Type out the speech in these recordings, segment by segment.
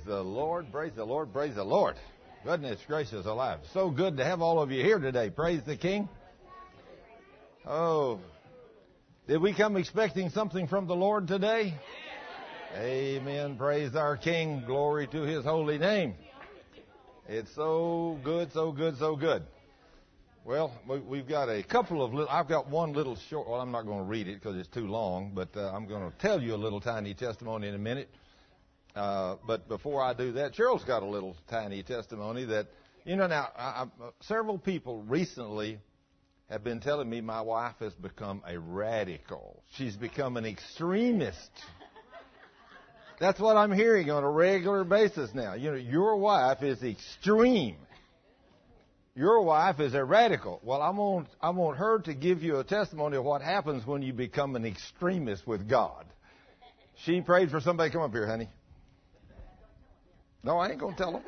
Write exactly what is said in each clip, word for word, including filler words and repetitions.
the Lord, praise the Lord, praise the Lord. Goodness gracious alive. So good to have all of you here today. Praise the King. Oh, did we come expecting something from the Lord today? Amen. Praise our King. Glory to His holy name. It's so good, so good, so good. Well, we've got a couple of little, I've got one little short, well, I'm not going to read it because it's too long, but uh, I'm going to tell you a little tiny testimony in a minute. Uh, but before I do that, Cheryl's got a little tiny testimony that, you know, now, I, I, several people recently have been telling me my wife has become a radical. She's become an extremist. That's what I'm hearing on a regular basis now. You know, your wife is extreme. Your wife is a radical. Well, I want, I want her to give you a testimony of what happens when you become an extremist with God. She prayed for somebody. Come up here, honey. No, I ain't going to tell them.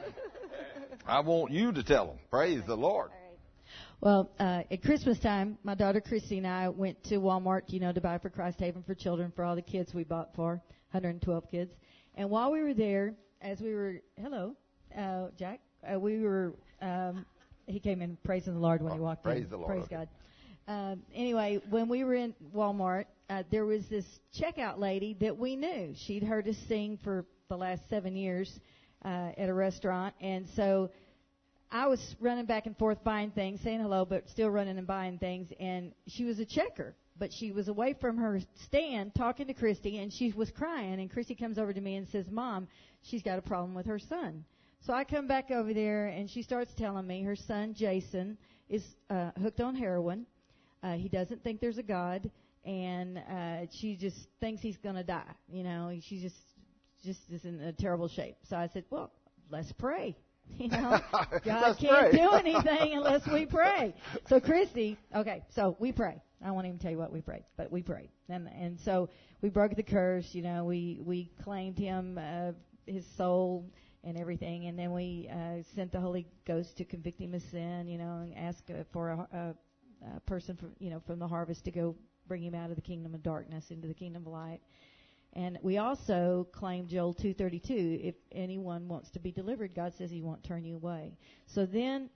I want you to tell them. Praise the Lord. Well, uh, at Christmas time, my daughter Christy and I went to Walmart, you know, to buy for Christ Haven for Children for all the kids we bought for, one hundred twelve kids. And while we were there, as we were, hello, uh, Jack, uh, we were... Um, He came in praising the Lord when oh, he walked praise in. The Lord. Praise Okay. God. Um, anyway, when we were in Walmart, uh, there was this checkout lady that we knew. She'd heard us sing for the last seven years uh, at a restaurant. And so I was running back and forth buying things, saying hello, but still running and buying things. And she was a checker, but she was away from her stand talking to Christy, and she was crying. And Christy comes over to me and says, Mom, she's got a problem with her son. So I come back over there, and she starts telling me her son, Jason, is uh, hooked on heroin. Uh, he doesn't think there's a God, and uh, she just thinks he's going to die. You know, she just just is in a terrible shape. So I said, well, let's pray. You know, God can't do anything unless we pray. So Christy, okay, so we pray. I won't even tell you what we prayed, but we prayed. And and so we broke the curse. You know, we, we claimed him, uh, his soul, and everything, and then we uh, sent the Holy Ghost to convict him of sin, you know, and ask uh, for a, a, a person from, you know, from the harvest to go bring him out of the kingdom of darkness into the kingdom of light. And we also claimed Joel two thirty-two, if anyone wants to be delivered, God says He won't turn you away. So then,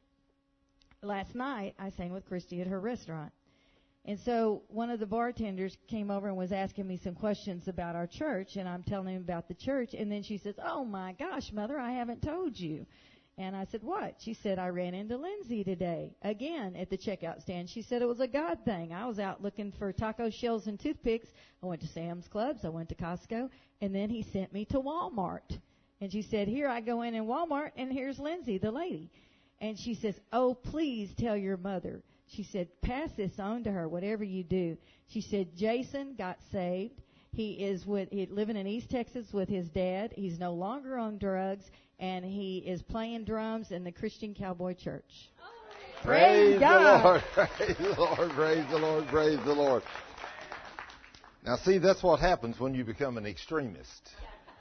last night, I sang with Christy at her restaurant. And so one of the bartenders came over and was asking me some questions about our church, and I'm telling him about the church. And then she says, oh, my gosh, Mother, I haven't told you. And I said, what? She said, I ran into Lindsay today, again, at the checkout stand. She said it was a God thing. I was out looking for taco shells and toothpicks. I went to Sam's Clubs. I went to Costco. And then he sent me to Walmart. And she said, here I go in in Walmart, and here's Lindsay, the lady. And she says, oh, please tell your mother. She said, pass this on to her, whatever you do. She said, Jason got saved. He is with he, living in East Texas with his dad. He's no longer on drugs, and he is playing drums in the Christian Cowboy Church. Praise, praise God. the Lord. Praise the Lord. Praise the Lord. Praise the Lord. Now, see, that's what happens when you become an extremist.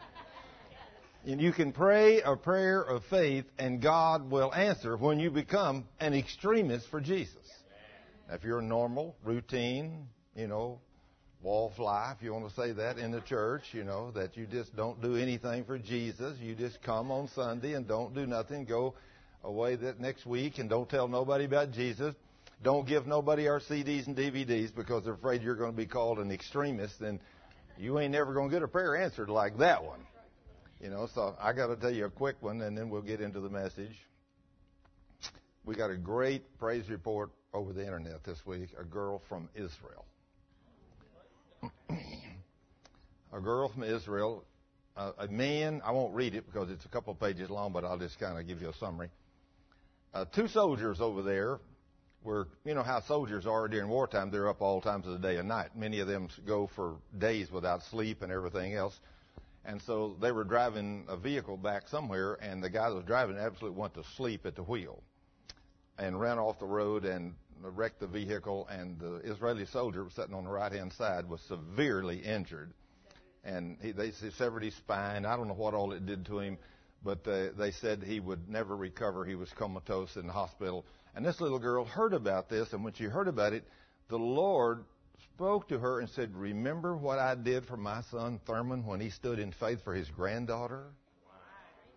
And you can pray a prayer of faith, and God will answer when you become an extremist for Jesus. Now, if you're normal, routine, you know, wallfly, if you want to say that, in the church, you know, that you just don't do anything for Jesus. You just come on Sunday and don't do nothing. Go away that next week and don't tell nobody about Jesus. Don't give nobody our C Ds and D V Ds because they're afraid you're going to be called an extremist. And you ain't never going to get a prayer answered like that one. You know, so I got to tell you a quick one, and then we'll get into the message. We got a great praise report over the internet this week. A girl from Israel. A girl from Israel. Uh, a man, I won't read it because it's a couple of pages long, but I'll just kind of give you a summary. Uh, two soldiers over there were, you know how soldiers are during wartime. They're up all times of the day and night. Many of them go for days without sleep and everything else. And so they were driving a vehicle back somewhere, and the guy that was driving absolutely went to sleep at the wheel and ran off the road and wrecked the vehicle. And the Israeli soldier sitting on the right-hand side was severely injured. And he, they severed his spine. I don't know what all it did to him, but uh, they said he would never recover. He was comatose in the hospital. And this little girl heard about this, and when she heard about it, the Lord spoke to her and said, remember what I did for my son Thurman when he stood in faith for his granddaughter?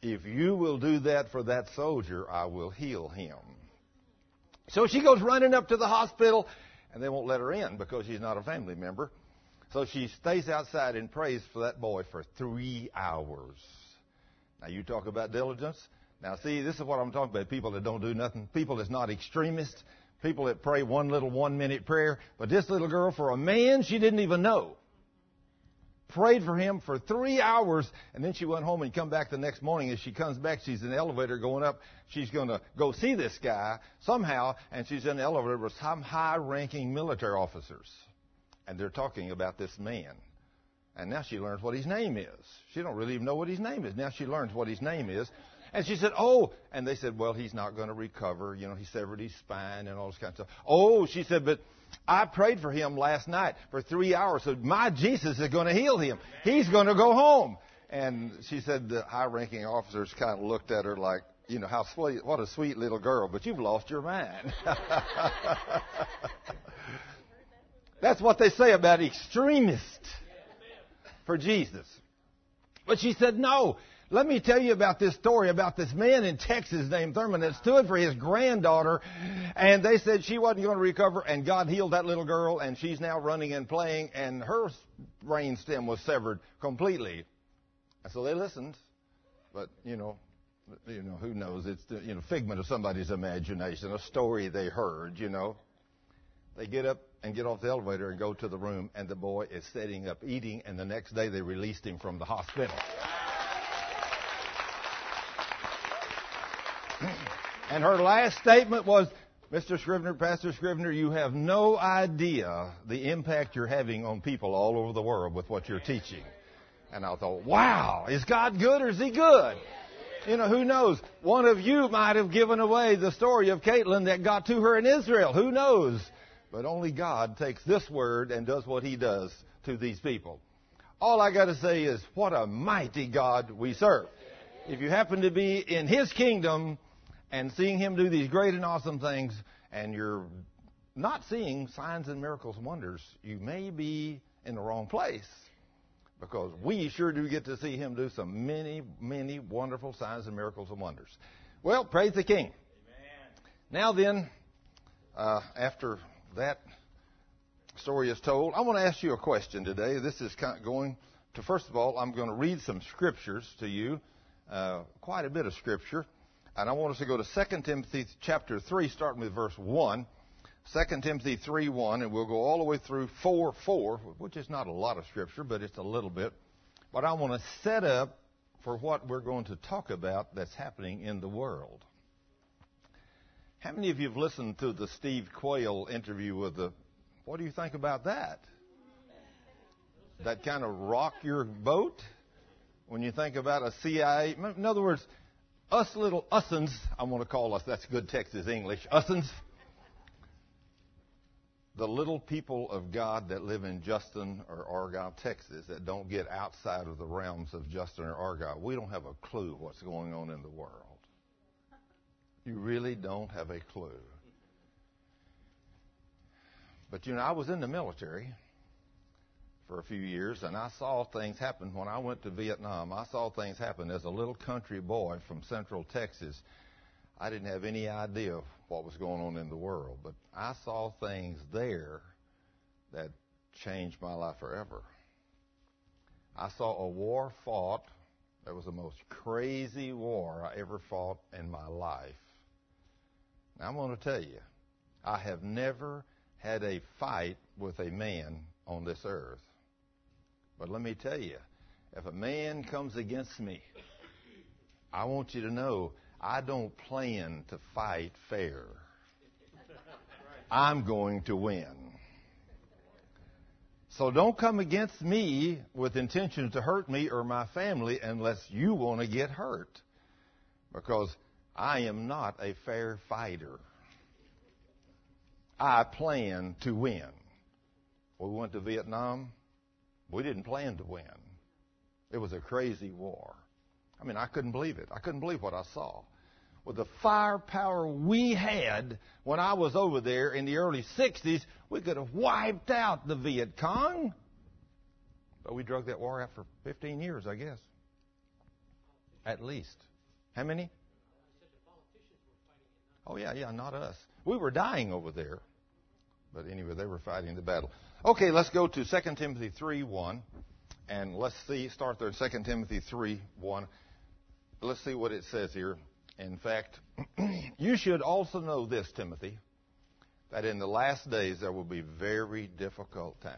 if you will do that for that soldier, I will heal him. So she goes running up to the hospital, and they won't let her in because she's not a family member. So she stays outside and prays for that boy for three hours. Now, you talk about diligence. Now, see, this is what I'm talking about. People that don't do nothing. People that's not extremists. People that pray one little one-minute prayer. But this little girl, for a man she didn't even know, prayed for him for three hours, and then she went home and come back the next morning. As she comes back, she's in the elevator going up. She's going to go see this guy somehow, and she's in the elevator with some high-ranking military officers. And they're talking about this man. And now she learns what his name is. She don't really even know what his name is. Now she learns what his name is. And she said, oh, and they said, well, he's not going to recover. You know, he severed his spine and all this kind of stuff. Oh, she said, but I prayed for him last night for three hours. So my Jesus is going to heal him. He's going to go home. And she said the high-ranking officers kind of looked at her like, you know, how sweet, what a sweet little girl, but you've lost your mind. That's what they say about extremists for Jesus. But she said, no. Let me tell you about this story about this man in Texas named Thurman that stood for his granddaughter. And they said she wasn't going to recover. And God healed that little girl. And she's now running and playing. And her brain stem was severed completely. And so they listened. But, you know, you know, who knows? It's the, you know, figment of somebody's imagination, a story they heard, you know. They get up and get off the elevator and go to the room. And the boy is sitting up eating. And the next day they released him from the hospital. And her last statement was, Mister Scrivener, Pastor Scrivener, you have no idea the impact you're having on people all over the world with what you're teaching. And I thought, wow, is God good or is he good? You know, who knows? One of you might have given away the story of Caitlin that got to her in Israel. Who knows? But only God takes this word and does what he does to these people. All I got to say is, what a mighty God we serve. If you happen to be in his kingdom and seeing him do these great and awesome things, and you're not seeing signs and miracles and wonders, you may be in the wrong place. Because we sure do get to see him do some many, many wonderful signs and miracles and wonders. Well, praise the King. Amen. Now then, uh, after that story is told, I want to ask you a question today. This is kind of going to, first of all, I'm going to read some scriptures to you. Uh, quite a bit of scripture. And I want us to go to Second Timothy chapter three, starting with verse one. Second Timothy three one, and we'll go all the way through four four, which is not a lot of scripture, but it's a little bit. But I want to set up for what we're going to talk about that's happening in the world. How many of you have listened to the Steve Quayle interview with the, what do you think about that? That kind of rock your boat? When you think about a C I A, in other words, us little ussens, I want to call us, that's good Texas English, ussens, the little people of God that live in Justin or Argyle, Texas, that don't get outside of the realms of Justin or Argyle, we don't have a clue what's going on in the world. You really don't have a clue. But, you know, I was in the military for a few years, and I saw things happen when I went to Vietnam. I saw things happen as a little country boy from central Texas. I didn't have any idea what was going on in the world, but I saw things there that changed my life forever. I saw a war fought that was the most crazy war I ever fought in my life. Now, I'm going to tell you, I have never had a fight with a man on this earth. But let me tell you, if a man comes against me, I want you to know I don't plan to fight fair. I'm going to win. So don't come against me with intention to hurt me or my family unless you want to get hurt. Because I am not a fair fighter. I plan to win. When we went to Vietnam, we didn't plan to win. It was a crazy war. I mean, I couldn't believe it. I couldn't believe what I saw. With the firepower we had when I was over there in the early sixties, we could have wiped out the Viet Cong. But we drug that war out for fifteen years, I guess. At least. How many? Oh, yeah, yeah, not us. We were dying over there. But anyway, they were fighting the battle. Okay, let's go to Second Timothy three one. And let's see, start there, Second Timothy three one. Let's see what it says here. In fact, you should also know this, Timothy, that in the last days there will be very difficult times.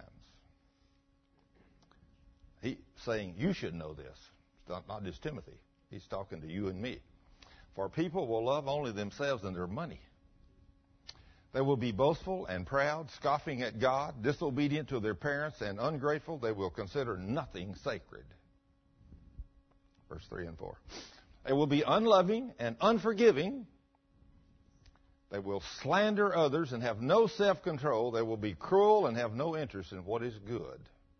He's saying you should know this. It's not, not just Timothy. He's talking to you and me. For people will love only themselves and their money. They will be boastful and proud, scoffing at God, disobedient to their parents, and ungrateful. They will consider nothing sacred. Verse three and four. They will be unloving and unforgiving. They will slander others and have no self-control. They will be cruel and have no interest in what is good.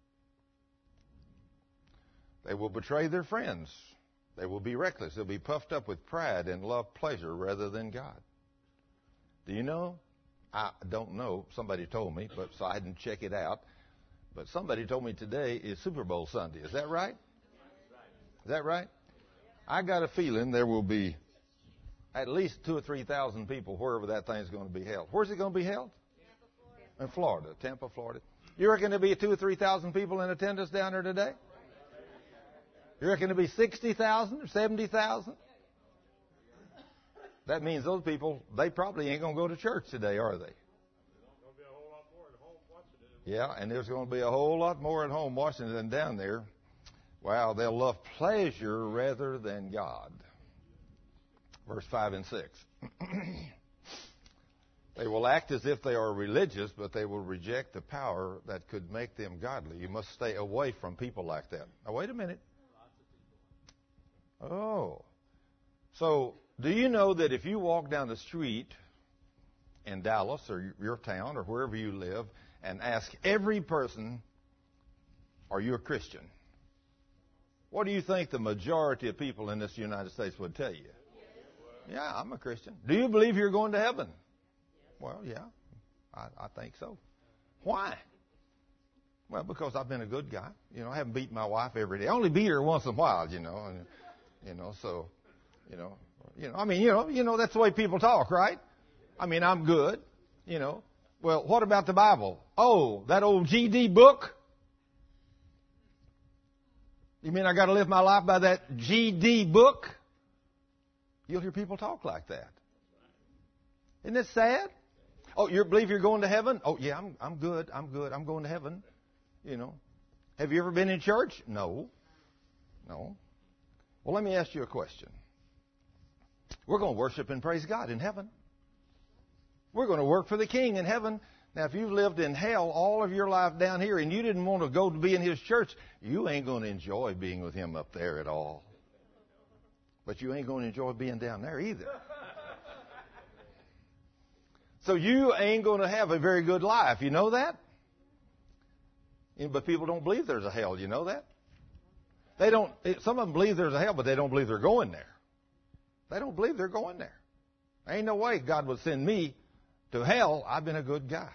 They will betray their friends. They will be reckless. They'll be puffed up with pride and love pleasure rather than God. Do you know? I don't know. Somebody told me, but so I didn't check it out. But somebody told me today is Super Bowl Sunday. Is that right? Is that right? I got a feeling there will be at least two or three thousand people wherever that thing's going to be held. Where's it going to be held? In Florida, Tampa, Florida. You reckon there'll be two or three thousand people in attendance down there today? You reckon there'll be sixty thousand or seventy thousand? That means those people, they probably ain't going to go to church today, are they? Yeah, and there's going to be a whole lot more at home watching than down there. Wow, they'll love pleasure rather than God. Verse five and six. They will act as if they are religious, but they will reject the power that could make them godly. You must stay away from people like that. Now, wait a minute. Oh. So, do you know that if you walk down the street in Dallas or your town or wherever you live and ask every person, are you a Christian? What do you think the majority of people in this United States would tell you? Yeah, I'm a Christian. Do you believe you're going to heaven? Well, yeah, I, I think so. Why? Well, because I've been a good guy. You know, I haven't beaten my wife every day. I only beat her once in a while, you know. And, you know, so, you know, you know. I mean, you know, you know, that's the way people talk, right? I mean, I'm good, you know. Well, what about the Bible? Oh, that old G D book? You mean I got to live my life by that G D book? You'll hear people talk like that. Isn't it sad? Oh, you believe you're going to heaven? Oh, yeah, I'm I'm good. I'm good. I'm going to heaven. You know. Have you ever been in church? No. No. Well, let me ask you a question. We're going to worship and praise God in heaven. We're going to work for the King in heaven. Now, if you've lived in hell all of your life down here and you didn't want to go to be in His church, you ain't going to enjoy being with Him up there at all. But you ain't going to enjoy being down there either. So you ain't going to have a very good life. You know that? But people don't believe there's a hell. You know that? They don't. Some of them believe there's a hell, but they don't believe they're going there. They don't believe they're going there. There ain't no way God would send me to hell. I've been a good guy.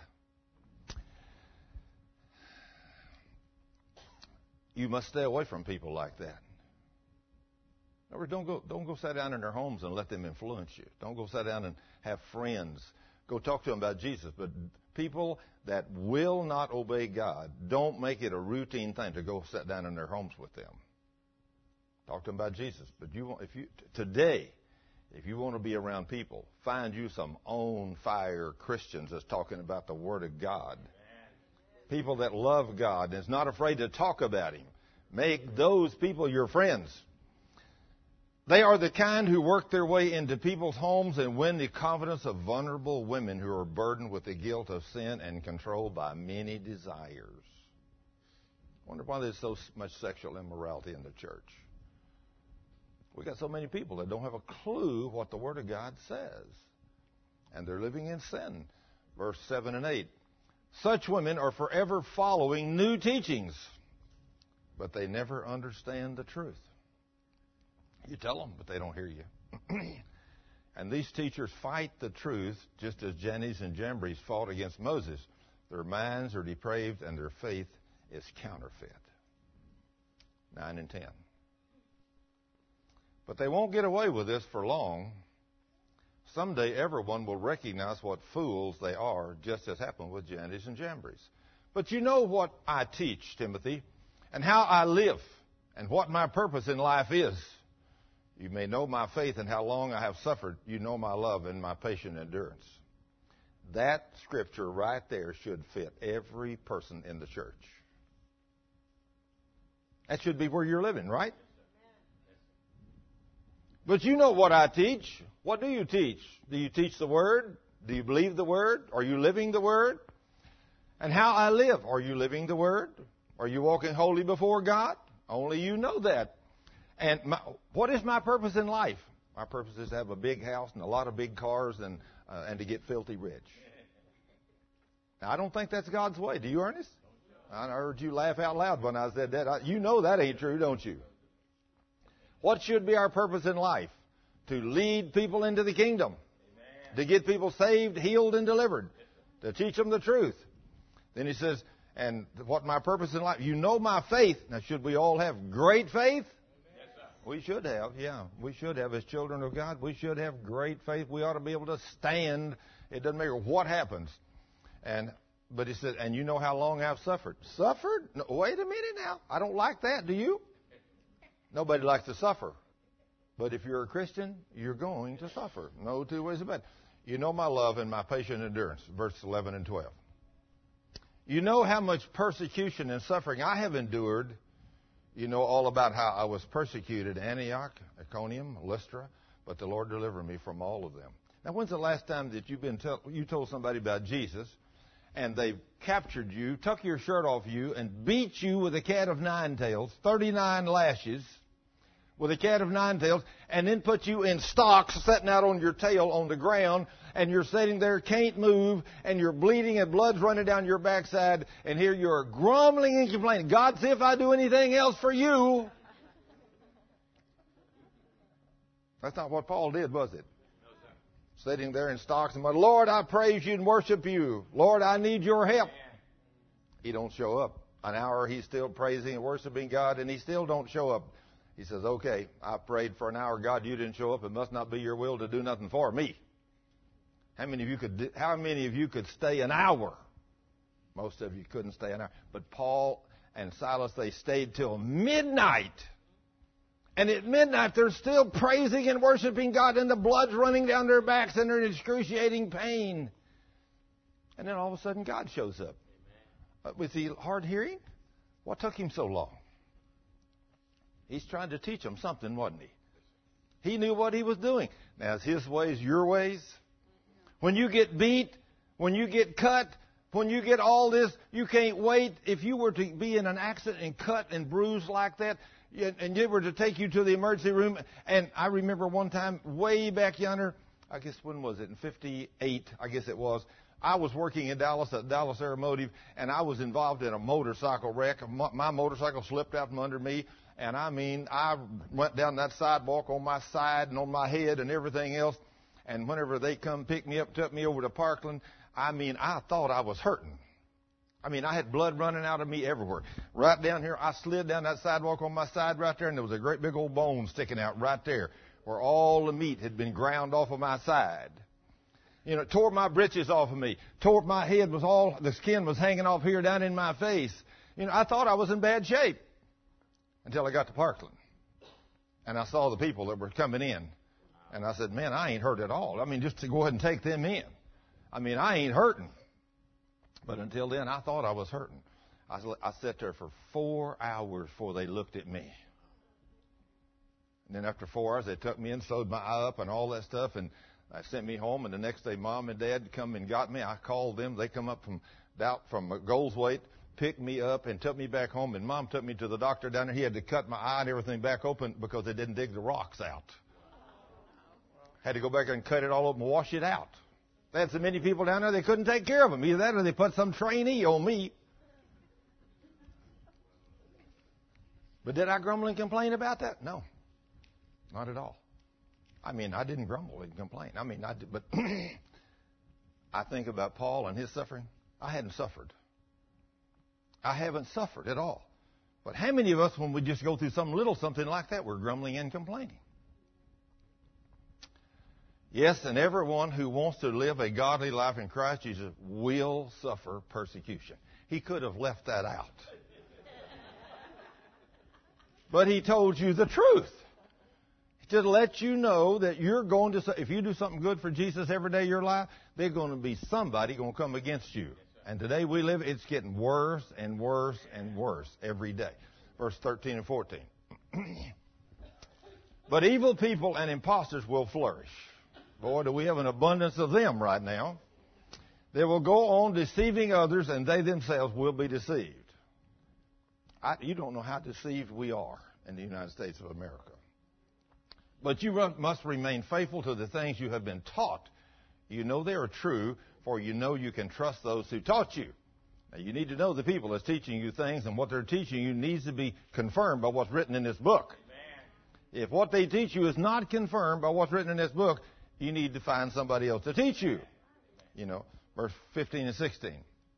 You must stay away from people like that. In other words, don't go, don't go sit down in their homes and let them influence you. Don't go sit down and have friends. Go talk to them about Jesus. But people that will not obey God, don't make it a routine thing to go sit down in their homes with them. Talk to them about Jesus. But you, if you today, if you want to be around people, find you some on fire Christians that's talking about the Word of God. People that love God and is not afraid to talk about Him. Make those people your friends. They are the kind who work their way into people's homes and win the confidence of vulnerable women who are burdened with the guilt of sin and controlled by many desires. I wonder why there's so much sexual immorality in the church. We got so many people that don't have a clue what the Word of God says. And they're living in sin. Verse seven and eight. Such women are forever following new teachings, but they never understand the truth. You tell them, but they don't hear you. And these teachers fight the truth just as Jannes and Jambres fought against Moses. Their minds are depraved and their faith is counterfeit. nine and ten. But they won't get away with this for long. Someday everyone will recognize what fools they are, just as happened with Jannes and Jambres. But you know what I teach, Timothy, and how I live, and what my purpose in life is. You may know my faith and how long I have suffered. You know my love and my patient endurance. That scripture right there should fit every person in the church. That should be where you're living, right? But you know what I teach. What do you teach? Do you teach the Word? Do you believe the Word? Are you living the Word? And how I live. Are you living the Word? Are you walking holy before God? Only you know that. And my, what is my purpose in life? My purpose is to have a big house and a lot of big cars and uh, and to get filthy rich. Now, I don't think that's God's way. Do you, Ernest? I heard you laugh out loud when I said that. I, you know that ain't true, don't you? What should be our purpose in life? To lead people into the kingdom. Amen. To get people saved, healed, and delivered. To teach them the truth. Then he says, and what my purpose in life? You know my faith. Now, should we all have great faith? Yes, sir. We should have, yeah. We should have as children of God. We should have great faith. We ought to be able to stand. It doesn't matter what happens. And But he said, and you know how long I've suffered. Suffered? No, wait a minute now. I don't like that, do you? Nobody likes to suffer. But if you're a Christian, you're going to suffer. No two ways about it. You know my love and my patient endurance. Verse eleven and twelve. You know how much persecution and suffering I have endured. You know all about how I was persecuted at Antioch, Iconium, Lystra. But the Lord delivered me from all of them. Now, when's the last time that you've been tell, you told somebody about Jesus, and they captured you, took your shirt off you, and beat you with a cat of nine tails, thirty-nine lashes, with a cat of nine tails, and then put you in stocks sitting out on your tail on the ground, and you're sitting there, can't move, and you're bleeding and blood's running down your backside, and here you're grumbling and complaining. God, see if I do anything else for you. That's not what Paul did, was it? Sitting there in stocks and, Lord, I praise you and worship you. Lord, I need your help. He don't show up. An hour he's still praising and worshiping God, and he still don't show up. He says, okay, I prayed for an hour. God, you didn't show up. It must not be your will to do nothing for me. How many of you could, how many of you could stay an hour? Most of you couldn't stay an hour. But Paul and Silas, they stayed till midnight. And at midnight, they're still praising and worshiping God, and the blood's running down their backs, and they're in excruciating pain. And then all of a sudden, God shows up. Uh, was he hard hearing? What took him so long? He's trying to teach them something, wasn't he? He knew what he was doing. Now, is his ways your ways? When you get beat, when you get cut, when you get all this, you can't wait. If you were to be in an accident and cut and bruised like that, and they were to take you to the emergency room, and I remember one time way back yonder, I guess when was it, in fifty-eight, I guess it was, I was working in Dallas at Dallas Aeromotive, and I was involved in a motorcycle wreck. My motorcycle slipped out from under me, and I mean, I went down that sidewalk on my side and on my head and everything else, and whenever they come pick me up, took me over to Parkland, I mean, I thought I was hurting. I mean, I had blood running out of me everywhere. Right down here, I slid down that sidewalk on my side right there, and there was a great big old bone sticking out right there where all the meat had been ground off of my side. You know, it tore my britches off of me. Tore my head was all, the skin was hanging off here down in my face. You know, I thought I was in bad shape until I got to Parkland. And I saw the people that were coming in. And I said, man, I ain't hurt at all. I mean, just to go ahead and take them in. I mean, I ain't hurting. But until then, I thought I was hurting. I, I sat there for four hours before they looked at me. And then after four hours, they took me in, sewed my eye up and all that stuff, and they sent me home. And the next day, Mom and Dad come and got me. I called them. They come up from from Goldthwaite, picked me up, and took me back home. And Mom took me to the doctor down there. He had to cut my eye and everything back open because they didn't dig the rocks out. Had to go back and cut it all open and wash it out. They had so many people down there, they couldn't take care of them. Either that or they put some trainee on me. But did I grumble and complain about that? No, not at all. I mean, I didn't grumble and complain. I mean, I did, but I think about Paul and his suffering. I hadn't suffered. I haven't suffered at all. But how many of us, when we just go through some little something like that, we're grumbling and complaining? Yes, and everyone who wants to live a godly life in Christ Jesus will suffer persecution. He could have left that out. But he told you the truth. To let you know that you're going to, if you do something good for Jesus every day of your life, there's going to be somebody going to come against you. And today we live, it's getting worse and worse and worse every day. Verse thirteen and fourteen. But evil people and impostors will flourish. Boy, do we have an abundance of them right now. They will go on deceiving others, and they themselves will be deceived. I, you don't know how deceived we are in the United States of America. But you must remain faithful to the things you have been taught. You know they are true, for you know you can trust those who taught you. Now, you need to know the people that's teaching you things, and what they're teaching you needs to be confirmed by what's written in this book. Amen. If what they teach you is not confirmed by what's written in this book, you need to find somebody else to teach you. You know, verse fifteen and sixteen.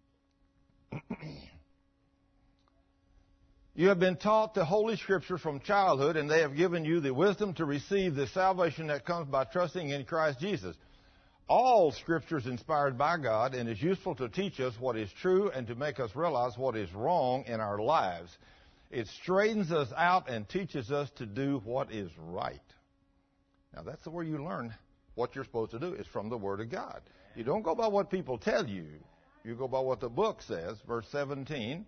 You have been taught the Holy Scriptures from childhood, and they have given you the wisdom to receive the salvation that comes by trusting in Christ Jesus. All Scripture is inspired by God and is useful to teach us what is true and to make us realize what is wrong in our lives. It straightens us out and teaches us to do what is right. Now, that's where you learn what you're supposed to do. It's from the Word of God. You don't go by what people tell you. You go by what the book says. Verse seventeen.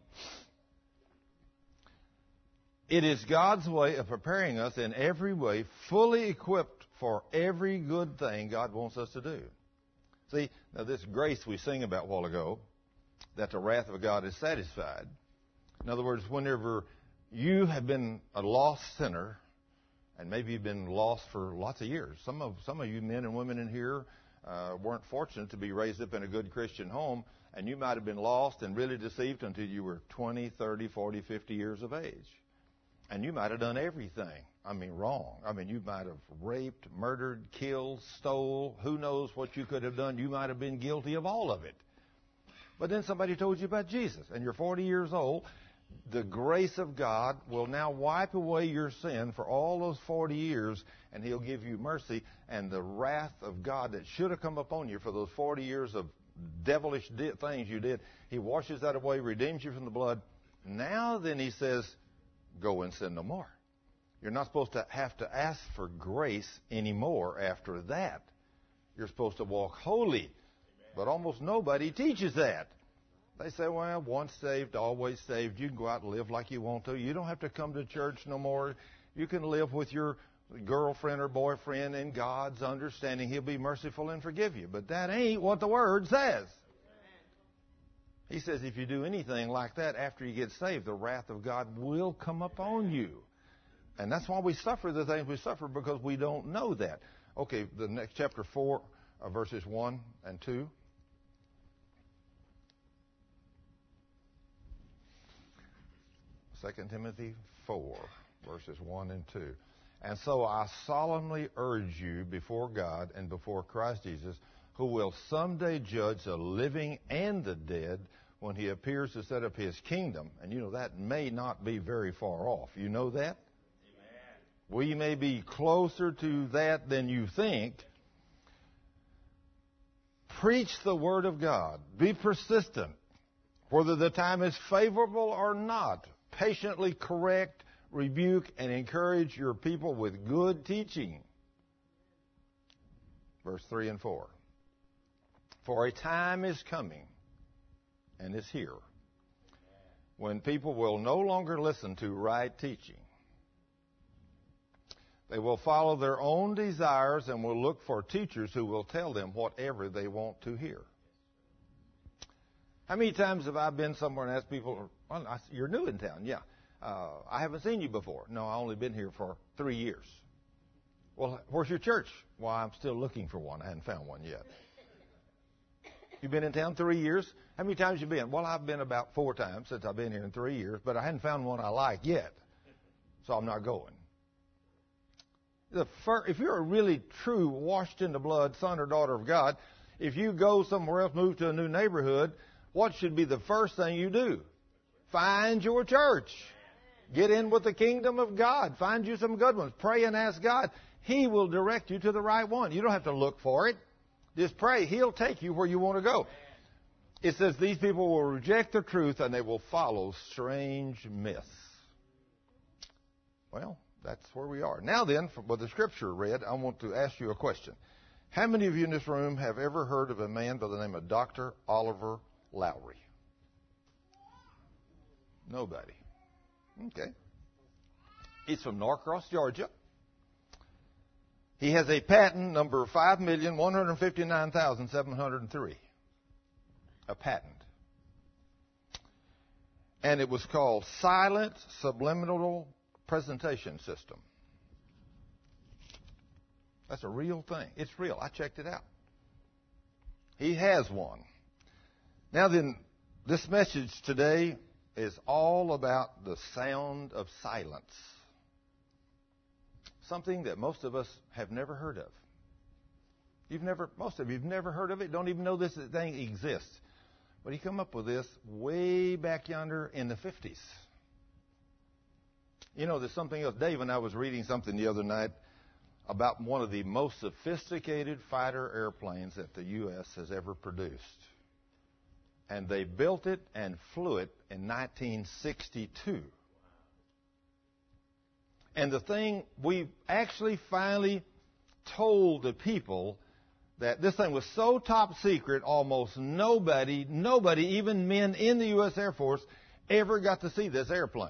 It is God's way of preparing us in every way, fully equipped for every good thing God wants us to do. See, now this grace we sing about a while ago, that the wrath of God is satisfied. In other words, whenever you have been a lost sinner, and maybe you've been lost for lots of years. Some of some of you men and women in here uh, weren't fortunate to be raised up in a good Christian home, and you might have been lost and really deceived until you were twenty, thirty, forty, fifty years of age. And you might have done everything. I mean, wrong. I mean, you might have raped, murdered, killed, stole. Who knows what you could have done? You might have been guilty of all of it. But then somebody told you about Jesus, and you're forty years old. The grace of God will now wipe away your sin for all those forty years, and He'll give you mercy. And the wrath of God that should have come upon you for those forty years of devilish things you did, He washes that away, redeems you from the blood. Now then He says, go and sin no more. You're not supposed to have to ask for grace anymore after that. You're supposed to walk holy. Amen. But almost nobody teaches that. They say, well, once saved, always saved. You can go out and live like you want to. You don't have to come to church no more. You can live with your girlfriend or boyfriend in God's understanding. He'll be merciful and forgive you. But that ain't what the Word says. He says if you do anything like that after you get saved, the wrath of God will come upon you. And that's why we suffer the things we suffer, because we don't know that. Okay, the next chapter four, uh, verses one and two. Second Timothy four, verses one and two. And so I solemnly urge you before God and before Christ Jesus, who will someday judge the living and the dead when He appears to set up His kingdom. And you know, that may not be very far off. You know that? Amen. We may be closer to that than you think. Preach the Word of God. Be persistent. Whether the time is favorable or not, patiently correct, rebuke, and encourage your people with good teaching. Verse three and four. For a time is coming, and is here, when people will no longer listen to right teaching. They will follow their own desires and will look for teachers who will tell them whatever they want to hear. How many times have I been somewhere and asked people, well, I, you're new in town, yeah. Uh, I haven't seen you before. No, I've only been here for three years. Well, where's your church? Well, I'm still looking for one. I hadn't found one yet. You've been in town three years? How many times have you been? Well, I've been about four times since I've been here in three years, but I hadn't found one I like yet, so I'm not going. The first, if you're a really true, washed in the blood son or daughter of God, if you go somewhere else, move to a new neighborhood, what should be the first thing you do? Find your church. Get in with the kingdom of God. Find you some good ones. Pray and ask God. He will direct you to the right one. You don't have to look for it. Just pray. He'll take you where you want to go. It says these people will reject the truth and they will follow strange myths. Well, that's where we are. Now then, from what the scripture read, I want to ask you a question. How many of you in this room have ever heard of a man by the name of Doctor Oliver Lowry? Nobody. Okay. He's from Norcross, Georgia. He has a patent number five million one hundred fifty-nine thousand seven hundred three. A patent. And it was called Silent Subliminal Presentation System. That's a real thing. It's real. I checked it out. He has one. Now then, this message today is all about the sound of silence. Something that most of us have never heard of. You've never, most of you have never heard of it, don't even know this thing exists. But he come up with this way back yonder in the fifties. You know, there's something else. Dave and I was reading something the other night about one of the most sophisticated fighter airplanes that the U S has ever produced. And they built it and flew it in nineteen sixty-two. And the thing, we actually finally told the people that this thing was so top secret, almost nobody, nobody, even men in the U S Air Force, ever got to see this airplane.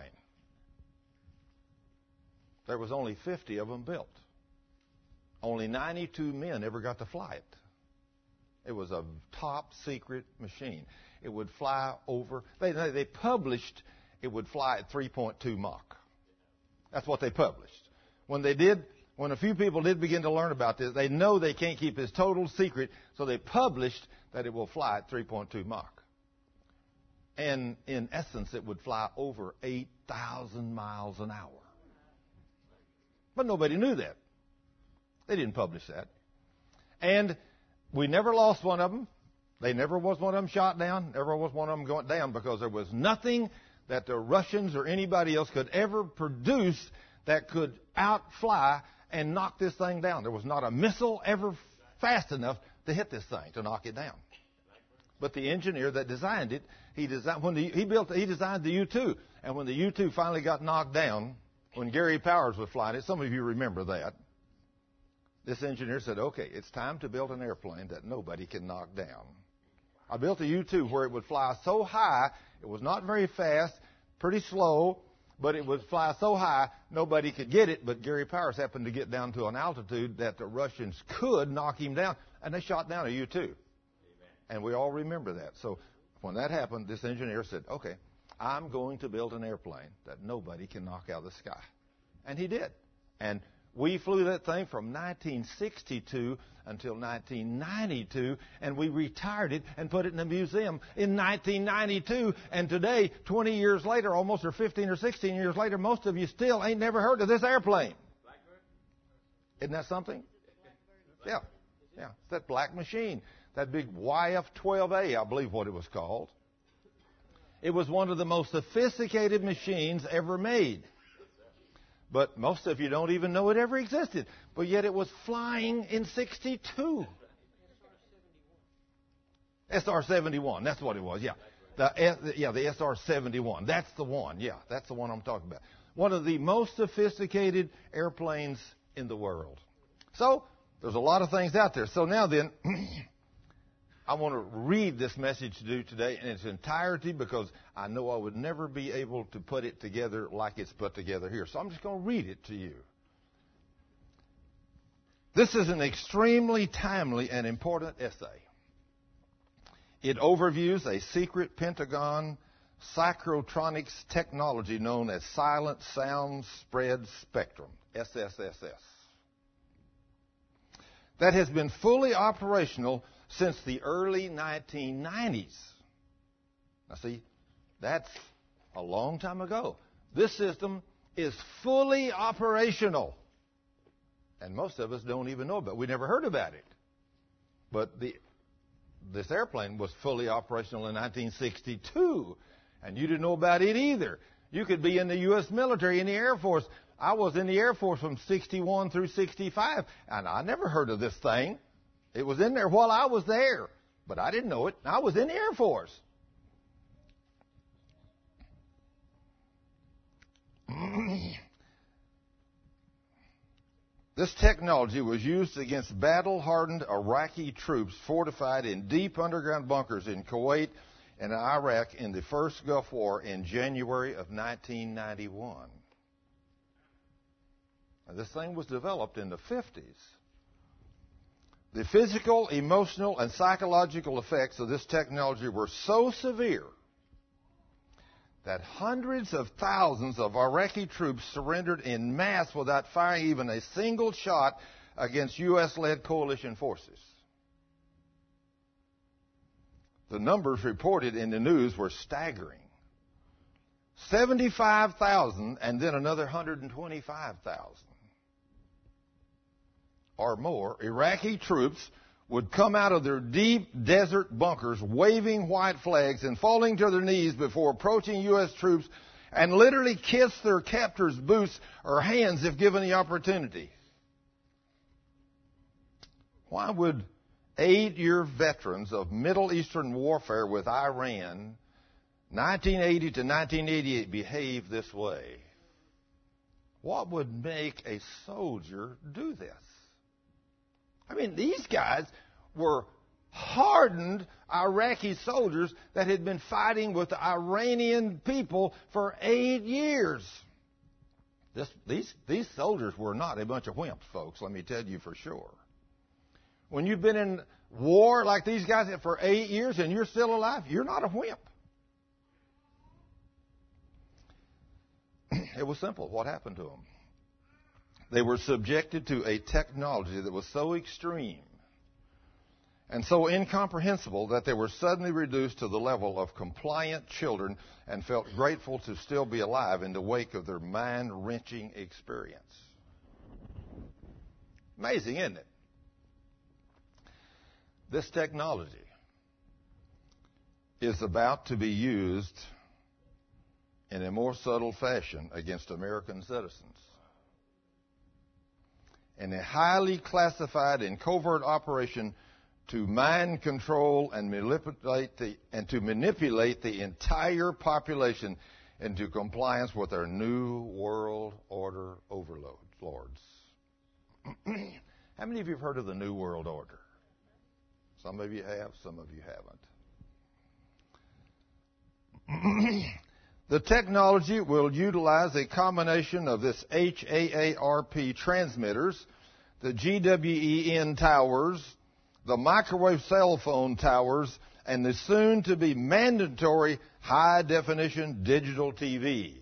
There was only fifty of them built. Only ninety-two men ever got to fly it. It was a top secret machine. It would fly over, they, they published it would fly at three point two Mach. That's what they published. When they did, when a few people did begin to learn about this, they know they can't keep this total secret, so they published that it will fly at three point two Mach. And in essence, it would fly over eight thousand miles an hour. But nobody knew that. They didn't publish that. And we never lost one of them. They never was one of them shot down. Never was one of them going down because there was nothing that the Russians or anybody else could ever produce that could outfly and knock this thing down. There was not a missile ever fast enough to hit this thing, to knock it down. But the engineer that designed it, he designed when the, he built he designed the U two, and when the U two finally got knocked down, when Gary Powers was flying it, some of you remember that. This engineer said, "Okay, it's time to build an airplane that nobody can knock down." I built a U two where it would fly so high, it was not very fast, pretty slow, but it would fly so high nobody could get it. But Gary Powers happened to get down to an altitude that the Russians could knock him down, and they shot down a U two. Amen. And we all remember that. So when that happened, this engineer said, "Okay, I'm going to build an airplane that nobody can knock out of the sky." And he did. And we flew that thing from nineteen sixty-two until nineteen ninety-two, and we retired it and put it in a museum in nineteen ninety-two. And today, twenty years later, almost, or fifteen or sixteen years later, most of you still ain't never heard of this airplane. Isn't that something? Yeah. Yeah. It's that black machine. That big Y F twelve A, I believe what it was called. It was one of the most sophisticated machines ever made. But most of you don't even know it ever existed. But yet it was flying in sixty-two. S R seventy-one, that's what it was, yeah. The, yeah, the S R seventy-one. That's the one, yeah. That's the one I'm talking about. One of the most sophisticated airplanes in the world. So, there's a lot of things out there. So now then, I want to read this message to you today in its entirety because I know I would never be able to put it together like it's put together here. So I'm just going to read it to you. This is an extremely timely and important essay. It overviews a secret Pentagon psychotronics technology known as Silent Sound Spread Spectrum, S S S S, that has been fully operational since the early nineteen nineties. Now see, that's a long time ago. This system is fully operational. And most of us don't even know about it. We never heard about it. But the, this airplane was fully operational in nineteen sixty-two. And you didn't know about it either. You could be in the U S military, in the Air Force. I was in the Air Force from sixty-one through sixty-five, and I never heard of this thing. It was in there while I was there, but I didn't know it. I was in the Air Force. This technology was used against battle-hardened Iraqi troops fortified in deep underground bunkers in Kuwait and Iraq in the first Gulf War in January of nineteen ninety-one. Now, this thing was developed in the fifties. The physical, emotional, and psychological effects of this technology were so severe that hundreds of thousands of Iraqi troops surrendered en masse without firing even a single shot against U S-led coalition forces. The numbers reported in the news were staggering. seventy-five thousand and then another one hundred twenty-five thousand or more Iraqi troops would come out of their deep desert bunkers waving white flags and falling to their knees before approaching U S troops and literally kiss their captors' boots or hands if given the opportunity. Why would eight-year veterans of Middle Eastern warfare with Iran, nineteen eighty to nineteen eighty-eight, behave this way? What would make a soldier do this? I mean, these guys were hardened Iraqi soldiers that had been fighting with the Iranian people for eight years. This, these, these soldiers were not a bunch of wimps, folks, let me tell you for sure. When you've been in war like these guys have for eight years and you're still alive, you're not a wimp. It was simple. What happened to them? They were subjected to a technology that was so extreme and so incomprehensible that they were suddenly reduced to the level of compliant children and felt grateful to still be alive in the wake of their mind-wrenching experience. Amazing, isn't it? This technology is about to be used in a more subtle fashion against American citizens. In a highly classified and covert operation to mind control and manipulate the, and to manipulate the entire population into compliance with our new world order overlords. How many of you have heard of the New World Order? Some of you have, some of you haven't. The technology will utilize a combination of this H A A R P transmitters, the G W E N towers, the microwave cell phone towers, and the soon-to-be mandatory high-definition digital T V.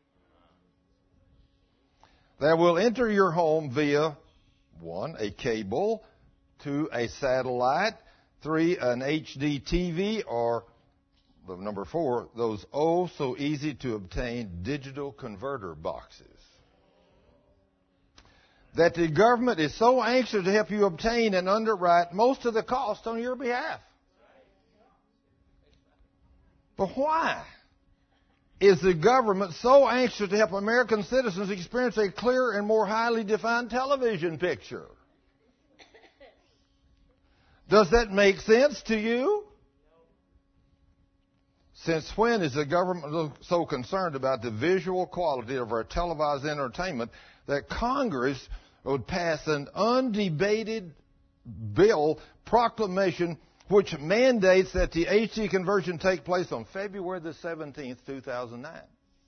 That will enter your home via, one, a cable, two, a satellite, three, an H D T V, or number four, those oh so easy to obtain digital converter boxes that the government is so anxious to help you obtain and underwrite most of the cost on your behalf. But why is the government so anxious to help American citizens experience a clearer and more highly defined television picture? Does that make sense to you? Since when is the government so concerned about the visual quality of our televised entertainment that Congress would pass an undebated bill proclamation which mandates that the H D conversion take place on February the seventeenth, two thousand nine?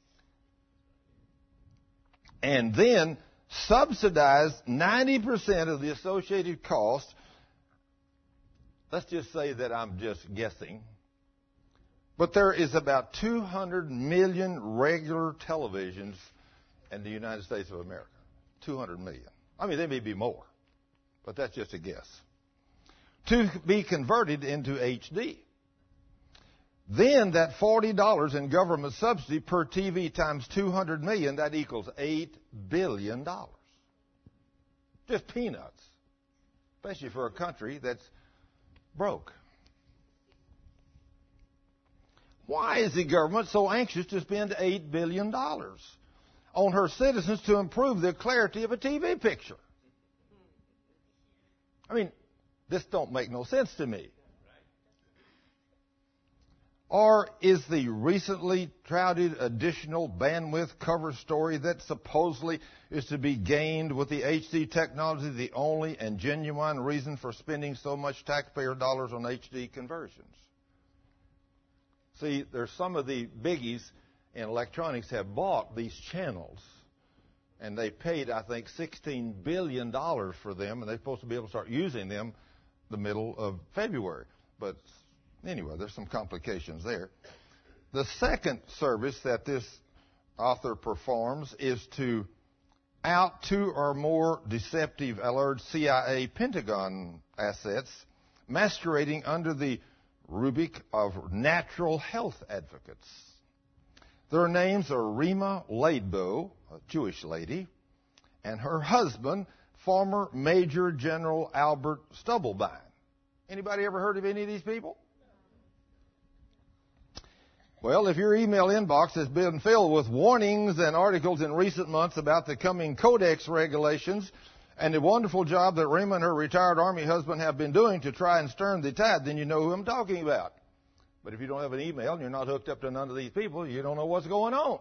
And then subsidize ninety percent of the associated cost. Let's just say that I'm just guessing. But there is about two hundred million regular televisions in the United States of America. two hundred million. I mean, there may be more, but that's just a guess. To be converted into H D. Then that forty dollars in government subsidy per T V times two hundred million, that equals eight billion dollars. Just peanuts, especially for a country that's broke. Why is the government so anxious to spend eight billion dollars on her citizens to improve the clarity of a T V picture? I mean, this don't make no sense to me. Or is the recently touted additional bandwidth cover story that supposedly is to be gained with the H D technology the only and genuine reason for spending so much taxpayer dollars on H D conversions? See, there's some of the biggies in electronics have bought these channels, and they paid, I think, sixteen billion dollars for them, and they're supposed to be able to start using them the middle of February. But anyway, there's some complications there. The second service that this author performs is to out two or more deceptive alleged C I A Pentagon assets masquerading under the rubric of natural health advocates. Their names are Rima Laidbow, a Jewish lady, and her husband, former Major General Albert Stubblebine. Anybody ever heard of any of these people? Well, if your email inbox has been filled with warnings and articles in recent months about the coming Codex regulations and the wonderful job that Rima and her retired Army husband have been doing to try and stem the tide, then you know who I'm talking about. But if you don't have an email and you're not hooked up to none of these people, you don't know what's going on.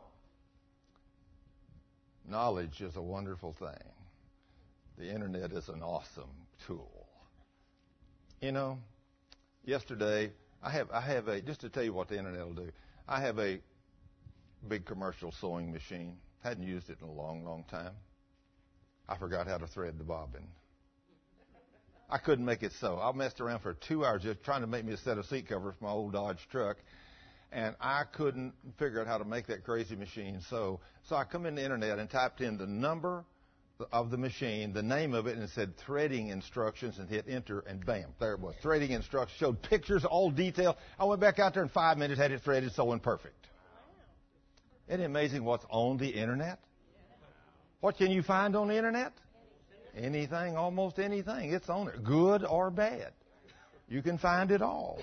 Knowledge is a wonderful thing. The Internet is an awesome tool. You know, yesterday, I have, I have a, just to tell you what the Internet will do, I have a big commercial sewing machine. Hadn't used it in a long, long time. I forgot how to thread the bobbin. I couldn't make it sew. I messed around for two hours just trying to make me a set of seat covers for my old Dodge truck, and I couldn't figure out how to make that crazy machine sew. So I come in the Internet and typed in the number of the machine, the name of it, and it said threading instructions, and hit enter, and bam, there it was. Threading instructions, showed pictures, all detail. I went back out there in five minutes, had it threaded, sewing perfect. Isn't it amazing what's on the Internet? What can you find on the Internet? Anything, almost anything. It's on there, good or bad. You can find it all.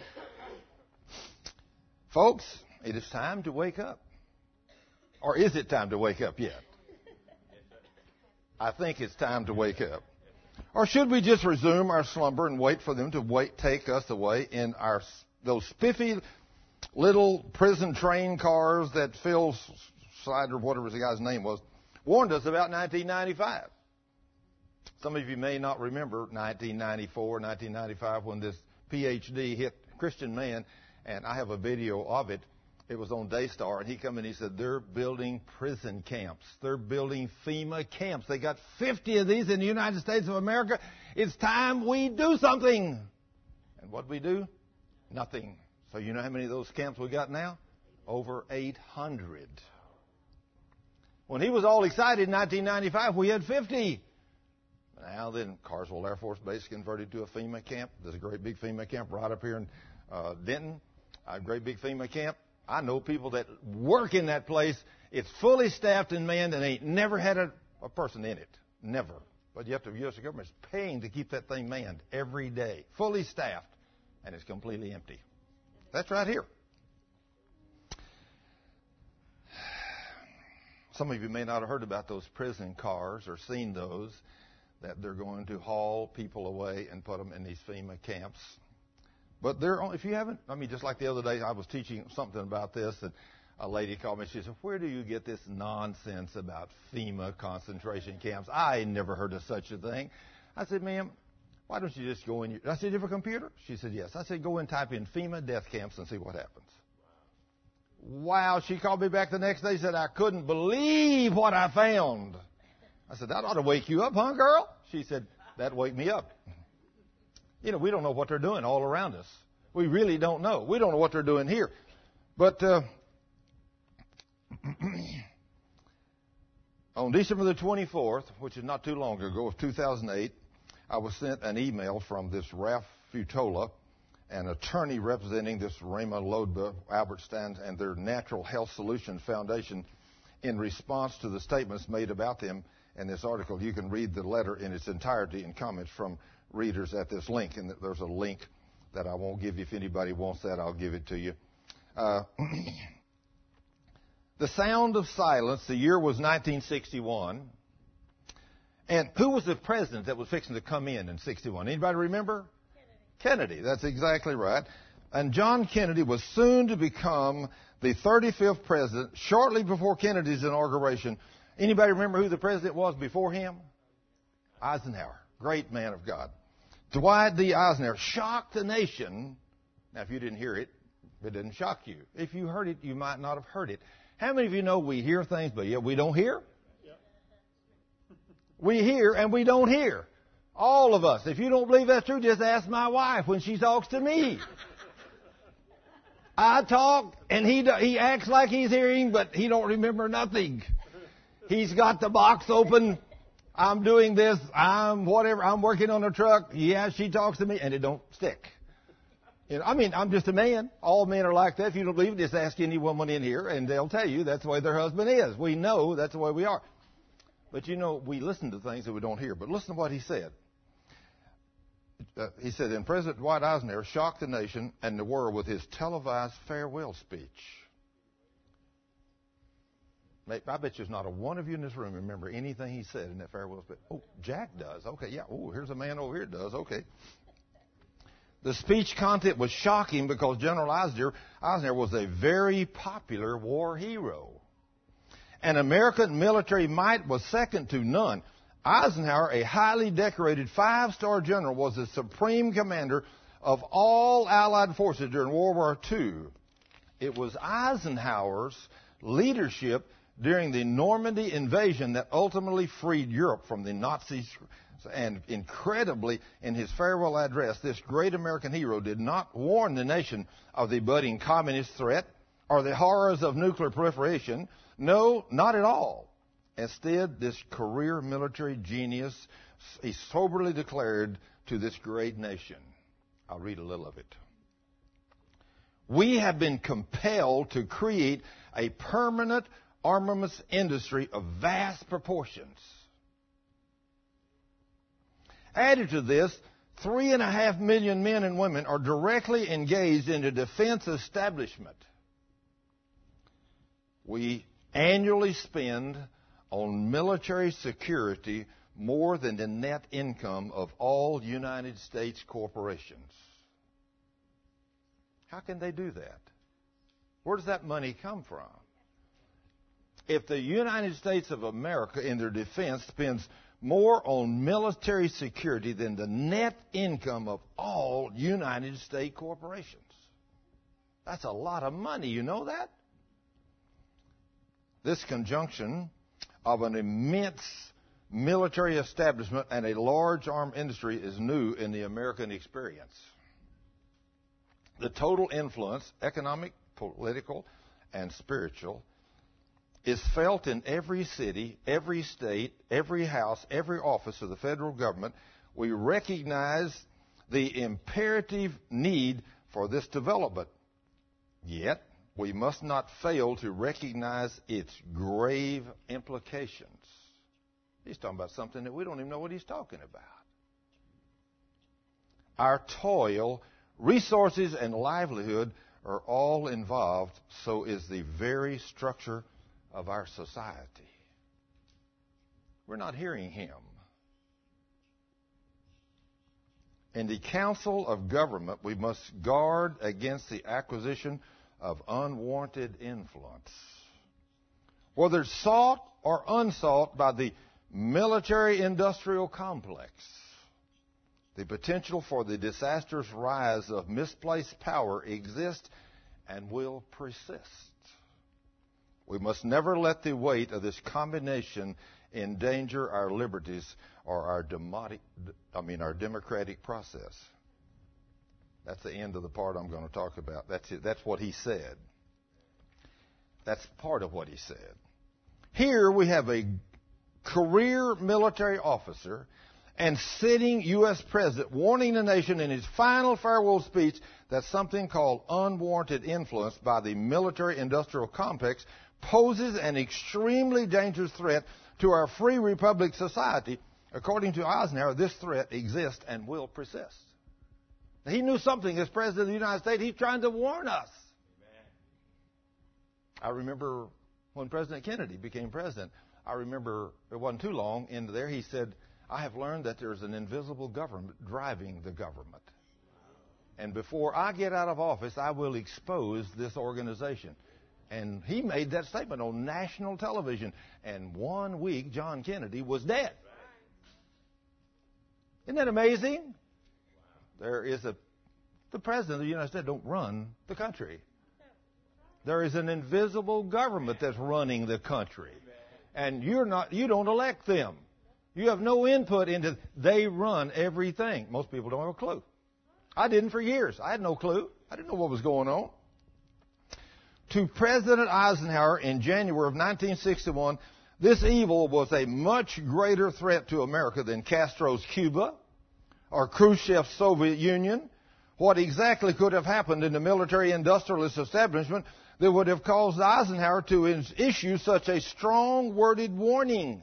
Folks, it is time to wake up. Or is it time to wake up yet? I think it's time to wake up. Or should we just resume our slumber and wait for them to wait, take us away in our those spiffy little prison train cars that Phil Slider, whatever the guy's name was, warned us about nineteen ninety-five. Some of you may not remember nineteen ninety-four, nineteen ninety-five, when this P H D hit Christian man, and I have a video of it. It was on Daystar, and he come in and he said, they're building prison camps. They're building FEMA camps. They got fifty of these in the United States of America. It's time we do something. And what we do? Nothing. So you know how many of those camps we got now? Over eight hundred. When he was all excited in nineteen ninety-five, we had fifty. Now then, Carswell Air Force Base converted to a FEMA camp. There's a great big FEMA camp right up here in uh, Denton. A great big FEMA camp. I know people that work in that place. It's fully staffed and manned, and ain't never had a, a person in it. Never. But yet the U S government is paying to keep that thing manned every day. Fully staffed, and it's completely empty. That's right here. Some of you may not have heard about those prison cars or seen those, that they're going to haul people away and put them in these FEMA camps. But they're, if you haven't, I mean, just like the other day, I was teaching something about this, and a lady called me. She said, where do you get this nonsense about FEMA concentration camps? I never heard of such a thing. I said, ma'am, why don't you just go in your, I said, you have a computer? She said, yes. I said, go and type in FEMA death camps and see what happens. Wow. She called me back the next day and said, I couldn't believe what I found. I said, that ought to wake you up, huh, girl? She said, that wake me up. You know, we don't know what they're doing all around us. We really don't know. We don't know what they're doing here. But uh, on December the twenty-fourth, which is not too long ago, of two thousand eight, I was sent an email from this Ralph Futola, an attorney representing this Rima Laidbow, Albert Stein, and their Natural Health Solutions Foundation, in response to the statements made about them in this article. You can read the letter in its entirety and comments from readers at this link. And there's a link that I won't give you. If anybody wants that, I'll give it to you. Uh, the Sound of Silence, the year was nineteen sixty-one. And who was the president that was fixing to come in in sixty-one? Anybody remember? Kennedy. Kennedy, that's exactly right. And John Kennedy was soon to become the thirty-fifth president shortly before Kennedy's inauguration. Anybody remember who the president was before him? Eisenhower. Great man of God. Dwight D. Eisenhower shocked the nation. Now, if you didn't hear it, it didn't shock you. If you heard it, you might not have heard it. How many of you know we hear things, but yet we don't hear? We hear and we don't hear. All of us. If you don't believe that's true, just ask my wife when she talks to me. I talk and he he acts like he's hearing, but he don't remember nothing. He's got the box open. I'm doing this. I'm whatever. I'm working on a truck. Yeah, she talks to me and it don't stick. You know, I mean, I'm just a man. All men are like that. If you don't believe it, just ask any woman in here and they'll tell you that's the way their husband is. We know that's the way we are. But, you know, we listen to things that we don't hear. But listen to what he said. Uh, he said, then President Dwight Eisenhower shocked the nation and the world with his televised farewell speech. I bet there's not a one of you in this room remember anything he said in that farewell speech. Oh, Jack does. Okay, yeah. Oh, here's a man over here that does. Okay. The speech content was shocking because General Eisenhower, Eisenhower was a very popular war hero. And American military might was second to none. Eisenhower, a highly decorated five-star general, was the supreme commander of all Allied forces during World War Two. It was Eisenhower's leadership during the Normandy invasion that ultimately freed Europe from the Nazis. And incredibly, in his farewell address, this great American hero did not warn the nation of the budding communist threat or the horrors of nuclear proliferation. No, not at all. Instead, this career military genius, he soberly declared to this great nation. I'll read a little of it. We have been compelled to create a permanent armaments industry of vast proportions. Added to this, three and a half million men and women are directly engaged in the defense establishment. We annually spend on military security more than the net income of all United States corporations. How can they do that? Where does that money come from? If the United States of America in their defense spends more on military security than the net income of all United States corporations, that's a lot of money. You know that? This conjunction of an immense military establishment and a large arms industry is new in the American experience. The total influence, economic, political, and spiritual, is felt in every city, every state, every house, every office of the federal government. We recognize the imperative need for this development. Yet, we must not fail to recognize its grave implications. He's talking about something that we don't even know what he's talking about. Our toil, resources, and livelihood are all involved, so is the very structure of our society. We're not hearing him. In the council of government, we must guard against the acquisition of unwarranted influence, whether sought or unsought by the military-industrial complex. The potential for the disastrous rise of misplaced power exists and will persist. We must never let the weight of this combination endanger our liberties or our democratic, I mean, our democratic process. That's the end of the part I'm going to talk about. That's it. That's what he said. That's part of what he said. Here we have a career military officer and sitting U S president warning the nation in his final farewell speech that something called unwarranted influence by the military-industrial complex poses an extremely dangerous threat to our free republic society. According to Eisenhower, this threat exists and will persist. He knew something as President of the United States. He's trying to warn us. I remember when President Kennedy became president, I remember it wasn't too long into there, he said, I have learned that there's an invisible government driving the government. And before I get out of office, I will expose this organization. And he made that statement on national television. And one week, John Kennedy was dead. Isn't that amazing? There is a, the President of the United States don't run the country. There is an invisible government that's running the country. And you're not, you don't elect them. You have no input into, they run everything. Most people don't have a clue. I didn't for years. I had no clue. I didn't know what was going on. To President Eisenhower in January of nineteen sixty-one, this evil was a much greater threat to America than Castro's Cuba or Khrushchev's Soviet Union. What exactly could have happened in the military-industrialist establishment that would have caused Eisenhower to issue such a strong-worded warning?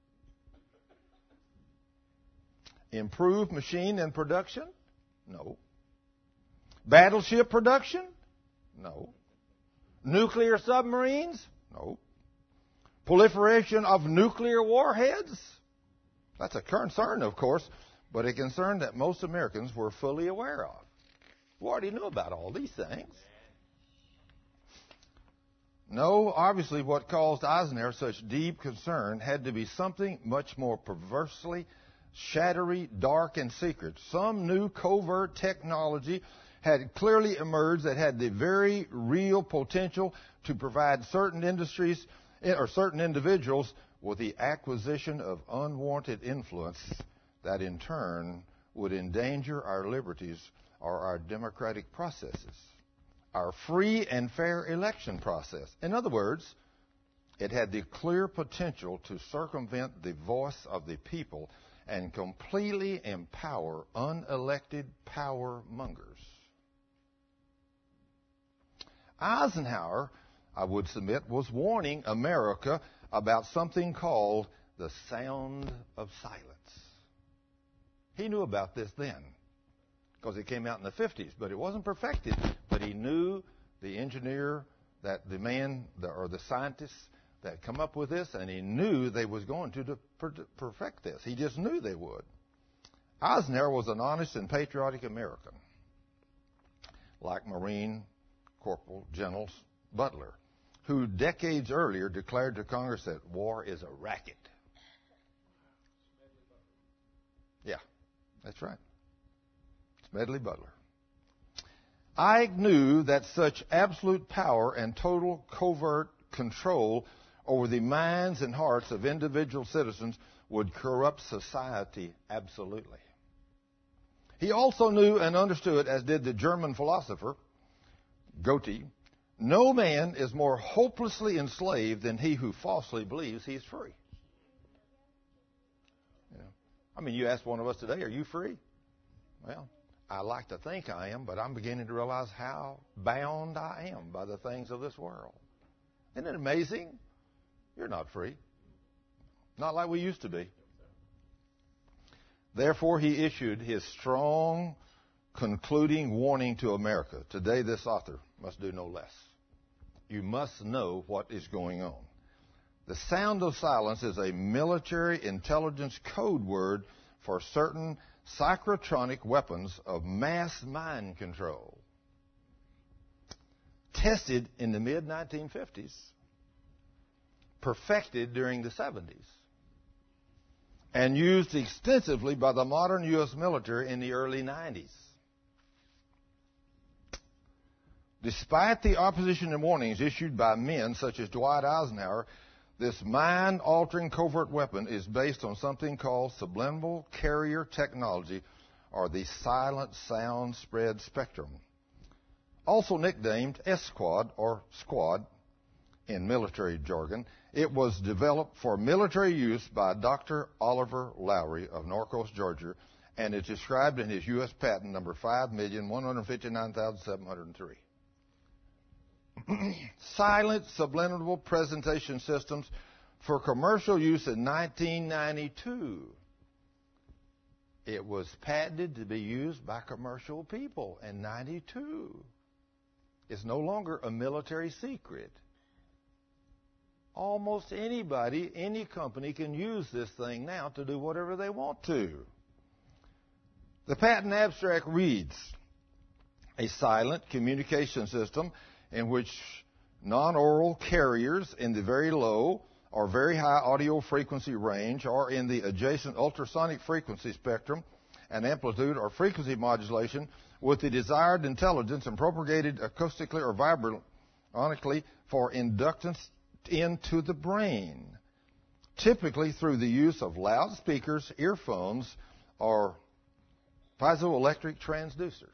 Improved machine and production? No. Battleship production? No. Nuclear submarines? No. Proliferation of nuclear warheads? That's a concern, of course, but a concern that most Americans were fully aware of. We already knew about all these things. No, obviously what caused Eisenhower such deep concern had to be something much more perversely shadowy, dark, and secret. Some new covert technology had clearly emerged that had the very real potential to provide certain industries or certain individuals with the acquisition of unwanted influence that in turn would endanger our liberties or our democratic processes, our free and fair election process. In other words, it had the clear potential to circumvent the voice of the people and completely empower unelected power mongers. Eisenhower, I would submit, was warning America about something called the sound of silence. He knew about this then because it came out in the fifties, but it wasn't perfected. But he knew the engineer, that the man the, or the scientists that come up with this, and he knew they was going to, to per, perfect this. He just knew they would. Eisenhower was an honest and patriotic American, like Marine Corporal General Butler, who decades earlier declared to Congress that war is a racket. Yeah, that's right. Smedley Butler. I knew that such absolute power and total covert control over the minds and hearts of individual citizens would corrupt society absolutely. He also knew and understood, as did the German philosopher Goethe, no man is more hopelessly enslaved than he who falsely believes he is free. You know, I mean, you ask one of us today, are you free? Well, I like to think I am, but I'm beginning to realize how bound I am by the things of this world. Isn't it amazing? You're not free. Not like we used to be. Therefore, he issued his strong, concluding warning to America. Today, this author must do no less. You must know what is going on. The sound of silence is a military intelligence code word for certain psychotronic weapons of mass mind control. Tested in the mid nineteen fifties, perfected during the seventies, and used extensively by the modern U S military in the early nineties. Despite the opposition and warnings issued by men such as Dwight Eisenhower, this mind-altering covert weapon is based on something called subliminal carrier technology, or the silent sound spread spectrum, also nicknamed S-Squad or Squad in military jargon. It was developed for military use by Doctor Oliver Lowry of Norcross, Georgia, and is described in his U S patent number five million one hundred fifty-nine thousand seven hundred three. Silent subliminal presentation systems for commercial use in nineteen ninety-two. It was patented to be used by commercial people in ninety-two. It's no longer a military secret. almost anybody, any company can use this thing now to do whatever they want to. The patent abstract reads, a silent communication system in which non-oral carriers in the very low or very high audio frequency range or in the adjacent ultrasonic frequency spectrum and amplitude or frequency modulation with the desired intelligence and propagated acoustically or vibrationically for inductance into the brain, typically through the use of loudspeakers, earphones, or piezoelectric transducers.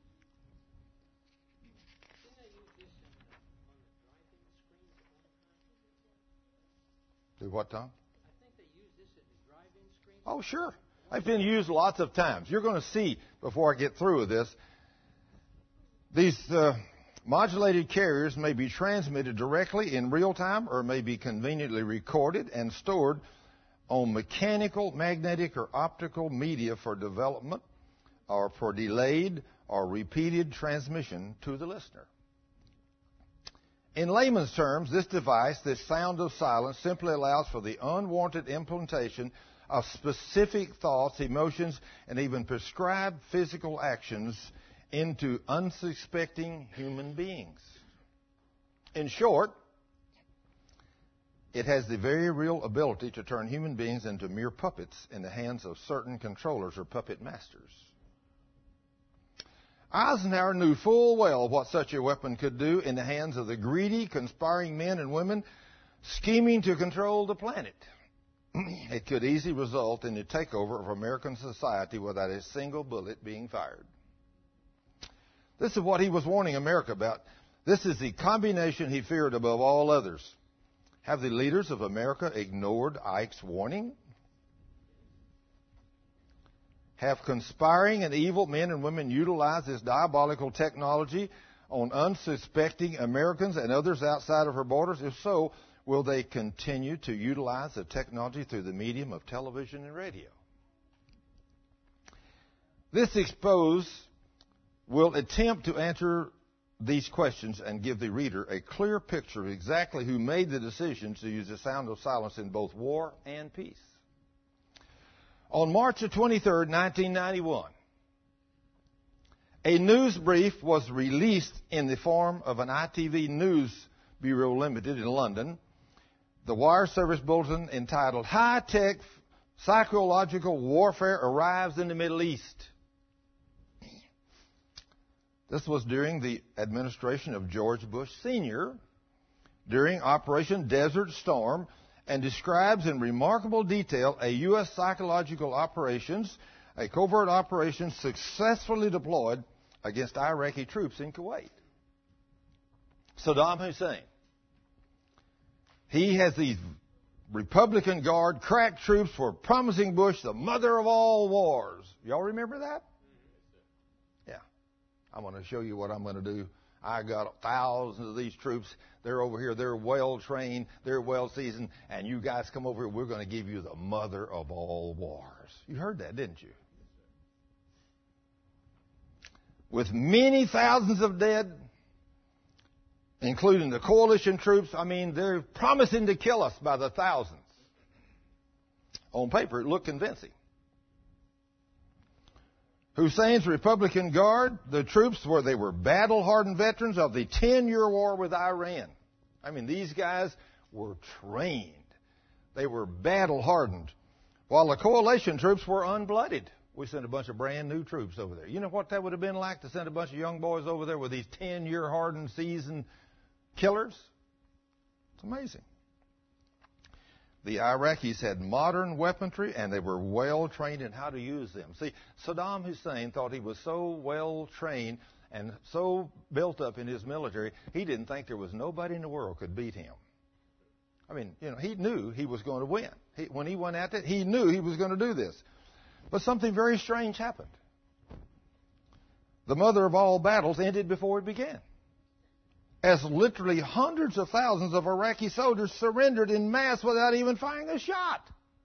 Do what, Tom? I think they use this at the drive-in screen. Oh, sure. It's been used lots of times. You're going to see, before I get through with this, these uh, modulated carriers may be transmitted directly in real time or may be conveniently recorded and stored on mechanical, magnetic, or optical media for development or for delayed or repeated transmission to the listener. In layman's terms, this device, this sound of silence, simply allows for the unwanted implantation of specific thoughts, emotions, and even prescribed physical actions into unsuspecting human beings. In short, it has the very real ability to turn human beings into mere puppets in the hands of certain controllers or puppet masters. Eisenhower knew full well what such a weapon could do in the hands of the greedy, conspiring men and women scheming to control the planet. It could easily result in the takeover of American society without a single bullet being fired. This is what he was warning America about. This is the combination he feared above all others. Have the leaders of America ignored Ike's warning? Have conspiring and evil men and women utilized this diabolical technology on unsuspecting Americans and others outside of her borders? If so, will they continue to utilize the technology through the medium of television and radio? This expose will attempt to answer these questions and give the reader a clear picture of exactly who made the decision to use the sound of silence in both war and peace. On March the twenty-third, nineteen ninety-one, a news brief was released in the form of an I T V News Bureau Limited in London, the wire service bulletin entitled High-Tech Psychological Warfare Arrives in the Middle East. This was during the administration of George Bush Senior, during Operation Desert Storm, and describes in remarkable detail a U S psychological operations, a covert operation successfully deployed against Iraqi troops in Kuwait. Saddam Hussein. He has these Republican Guard crack troops for promising Bush the mother of all wars. Y'all remember that? Yeah. I'm going to show you what I'm going to do. I got thousands of these troops. They're over here. They're well trained. They're well seasoned. And you guys come over here. We're going to give you the mother of all wars. You heard that, didn't you? With many thousands of dead, including the coalition troops. I mean, they're promising to kill us by the thousands. On paper, it looked convincing. Hussein's Republican Guard, the troops were, they were battle-hardened veterans of the ten-year war with Iran. I mean, these guys were trained. They were battle-hardened. While the coalition troops were unblooded. We sent a bunch of brand new troops over there. You know what that would have been like to send a bunch of young boys over there with these ten-year hardened, seasoned killers? It's amazing. The Iraqis had modern weaponry, and they were well trained in how to use them. See, Saddam Hussein thought he was so well trained and so built up in his military, he didn't think there was nobody in the world could beat him. I mean, you know, he knew he was going to win. He, when he went at it, he knew he was going to do this. But something very strange happened. The mother of all battles ended before it began, as literally hundreds of thousands of Iraqi soldiers surrendered in mass without even firing a shot.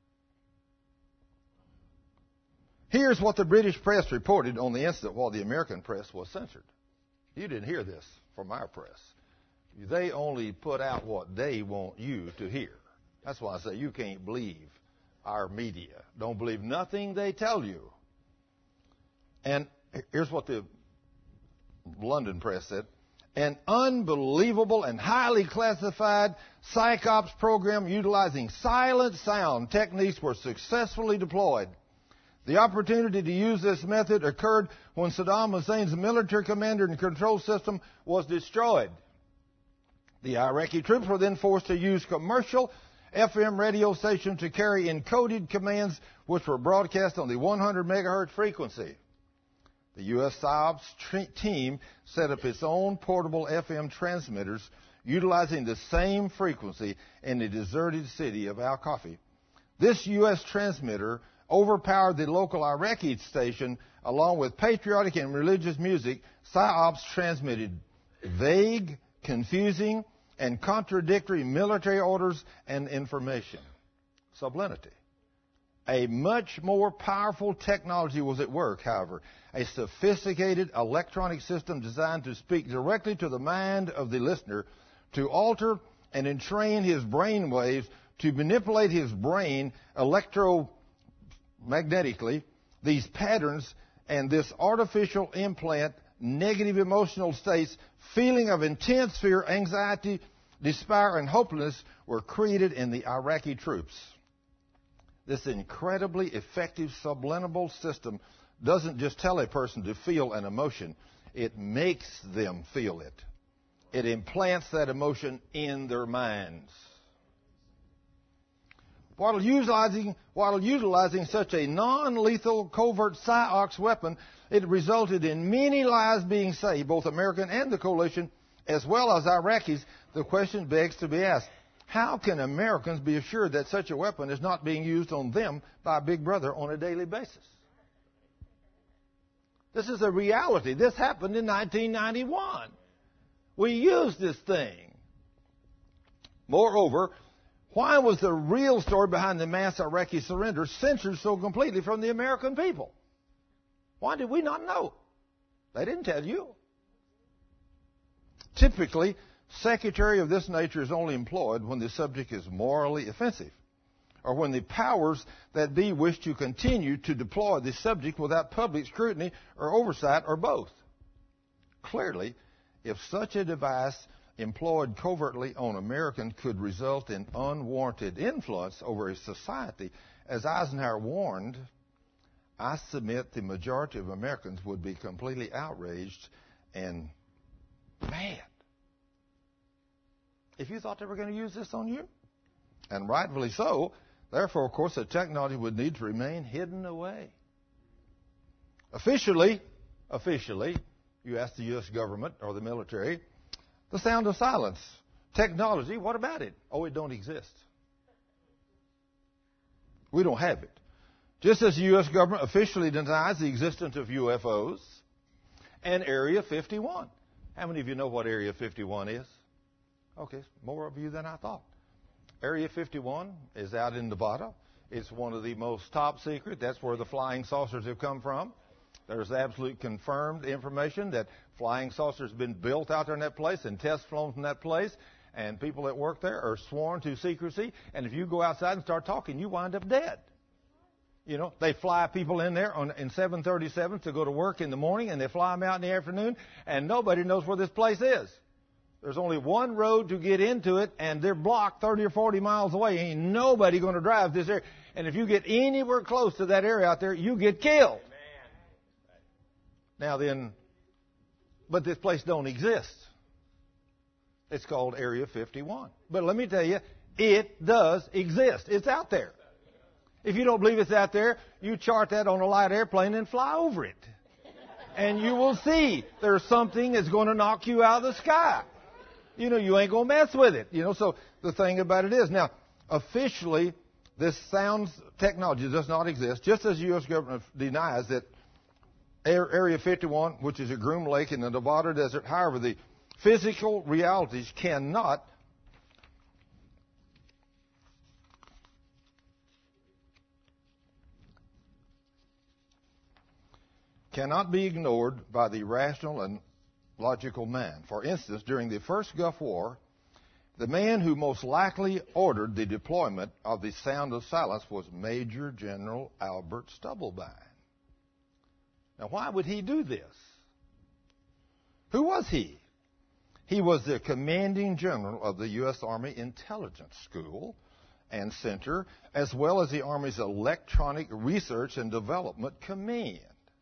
Here's what the British press reported on the incident while the American press was censored. You didn't hear this from our press. They only put out what they want you to hear. That's why I say you can't believe our media. Don't believe nothing they tell you. And here's what the London press said. An unbelievable and highly classified psychops program utilizing silent sound techniques were successfully deployed. The opportunity to use this method occurred when Saddam Hussein's military commander and control system was destroyed. The Iraqi troops were then forced to use commercial F M radio stations to carry encoded commands which were broadcast on the one hundred megahertz frequency. The U S PSYOPs team set up its own portable F M transmitters utilizing the same frequency in the deserted city of Al-Qafi. This U S transmitter overpowered the local Iraqi station along with patriotic and religious music. PSYOPs transmitted vague, confusing, and contradictory military orders and information. Sublimity. A much more powerful technology was at work, however. A sophisticated electronic system designed to speak directly to the mind of the listener, to alter and entrain his brain waves, to manipulate his brain electromagnetically. These patterns and this artificial implant negative emotional states, feeling of intense fear, anxiety, despair, and hopelessness were created in the Iraqi troops. This incredibly effective subliminal system doesn't just tell a person to feel an emotion, it makes them feel it. It implants that emotion in their minds. While utilizing, while utilizing such a non-lethal covert PSYOPs weapon, it resulted in many lives being saved, both American and the coalition, as well as Iraqis. The question begs to be asked, how can Americans be assured that such a weapon is not being used on them by Big Brother on a daily basis? This is a reality. This happened in nineteen ninety-one. We used this thing. Moreover, why was the real story behind the mass Iraqi surrender censored so completely from the American people? Why did we not know? They didn't tell you. Typically, secretary of this nature is only employed when the subject is morally offensive, or when the powers that be wish to continue to deploy the subject without public scrutiny or oversight, or both. Clearly, if such a device employed covertly on Americans could result in unwarranted influence over a society, as Eisenhower warned, I submit the majority of Americans would be completely outraged and mad if you thought they were going to use this on you. And rightfully so. Therefore, of course, the technology would need to remain hidden away. Officially, officially, you ask the U S government or the military, the sound of silence. Technology, what about it? Oh, it don't exist. We don't have it. Just as the U S government officially denies the existence of U F Os and Area fifty-one. How many of you know what Area fifty-one is? Okay, more of you than I thought. Area fifty-one is out in Nevada. It's one of the most top secret. That's where the flying saucers have come from. There's absolute confirmed information that flying saucers have been built out there in that place and tests flown from that place. And people that work there are sworn to secrecy. And if you go outside and start talking, you wind up dead. You know, they fly people in there on, in seven thirty-sevens to go to work in the morning, and they fly them out in the afternoon, and nobody knows where this place is. There's only one road to get into it, and they're blocked thirty or forty miles away. Ain't nobody going to drive this area. And if you get anywhere close to that area out there, you get killed. Now then, but this place don't exist. It's called Area fifty-one. But let me tell you, it does exist. It's out there. If you don't believe it's out there, you chart that on a light airplane and fly over it. And you will see there's something that's going to knock you out of the sky. You know, you ain't going to mess with it. You know, so the thing about it is, now, officially, this sound technology does not exist, just as the U S government denies that Area fifty-one, which is at Groom Lake in the Nevada desert. However, the physical realities cannot cannot be ignored by the rational and logical man. For instance, during the first Gulf War, the man who most likely ordered the deployment of the sound of silence was Major General Albert Stubblebine. Now, why would he do this? Who was he? He was the commanding general of the U S Army Intelligence School and Center, as well as the Army's Electronic Research and Development Command,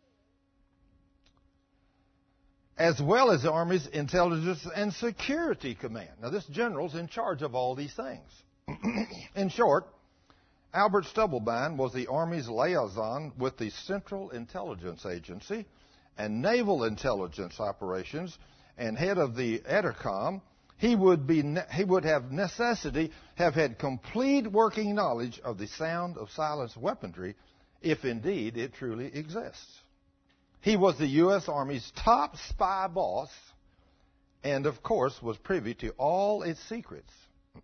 as well as the Army's Intelligence and Security Command. Now, this general's in charge of all these things. In short, Albert Stubblebine was the Army's liaison with the Central Intelligence Agency and Naval Intelligence Operations, and head of the EDICOM. He would be he would have necessity have had complete working knowledge of the sound of silence weaponry, if indeed it truly exists. He was the U S Army's top spy boss, and of course was privy to all its secrets.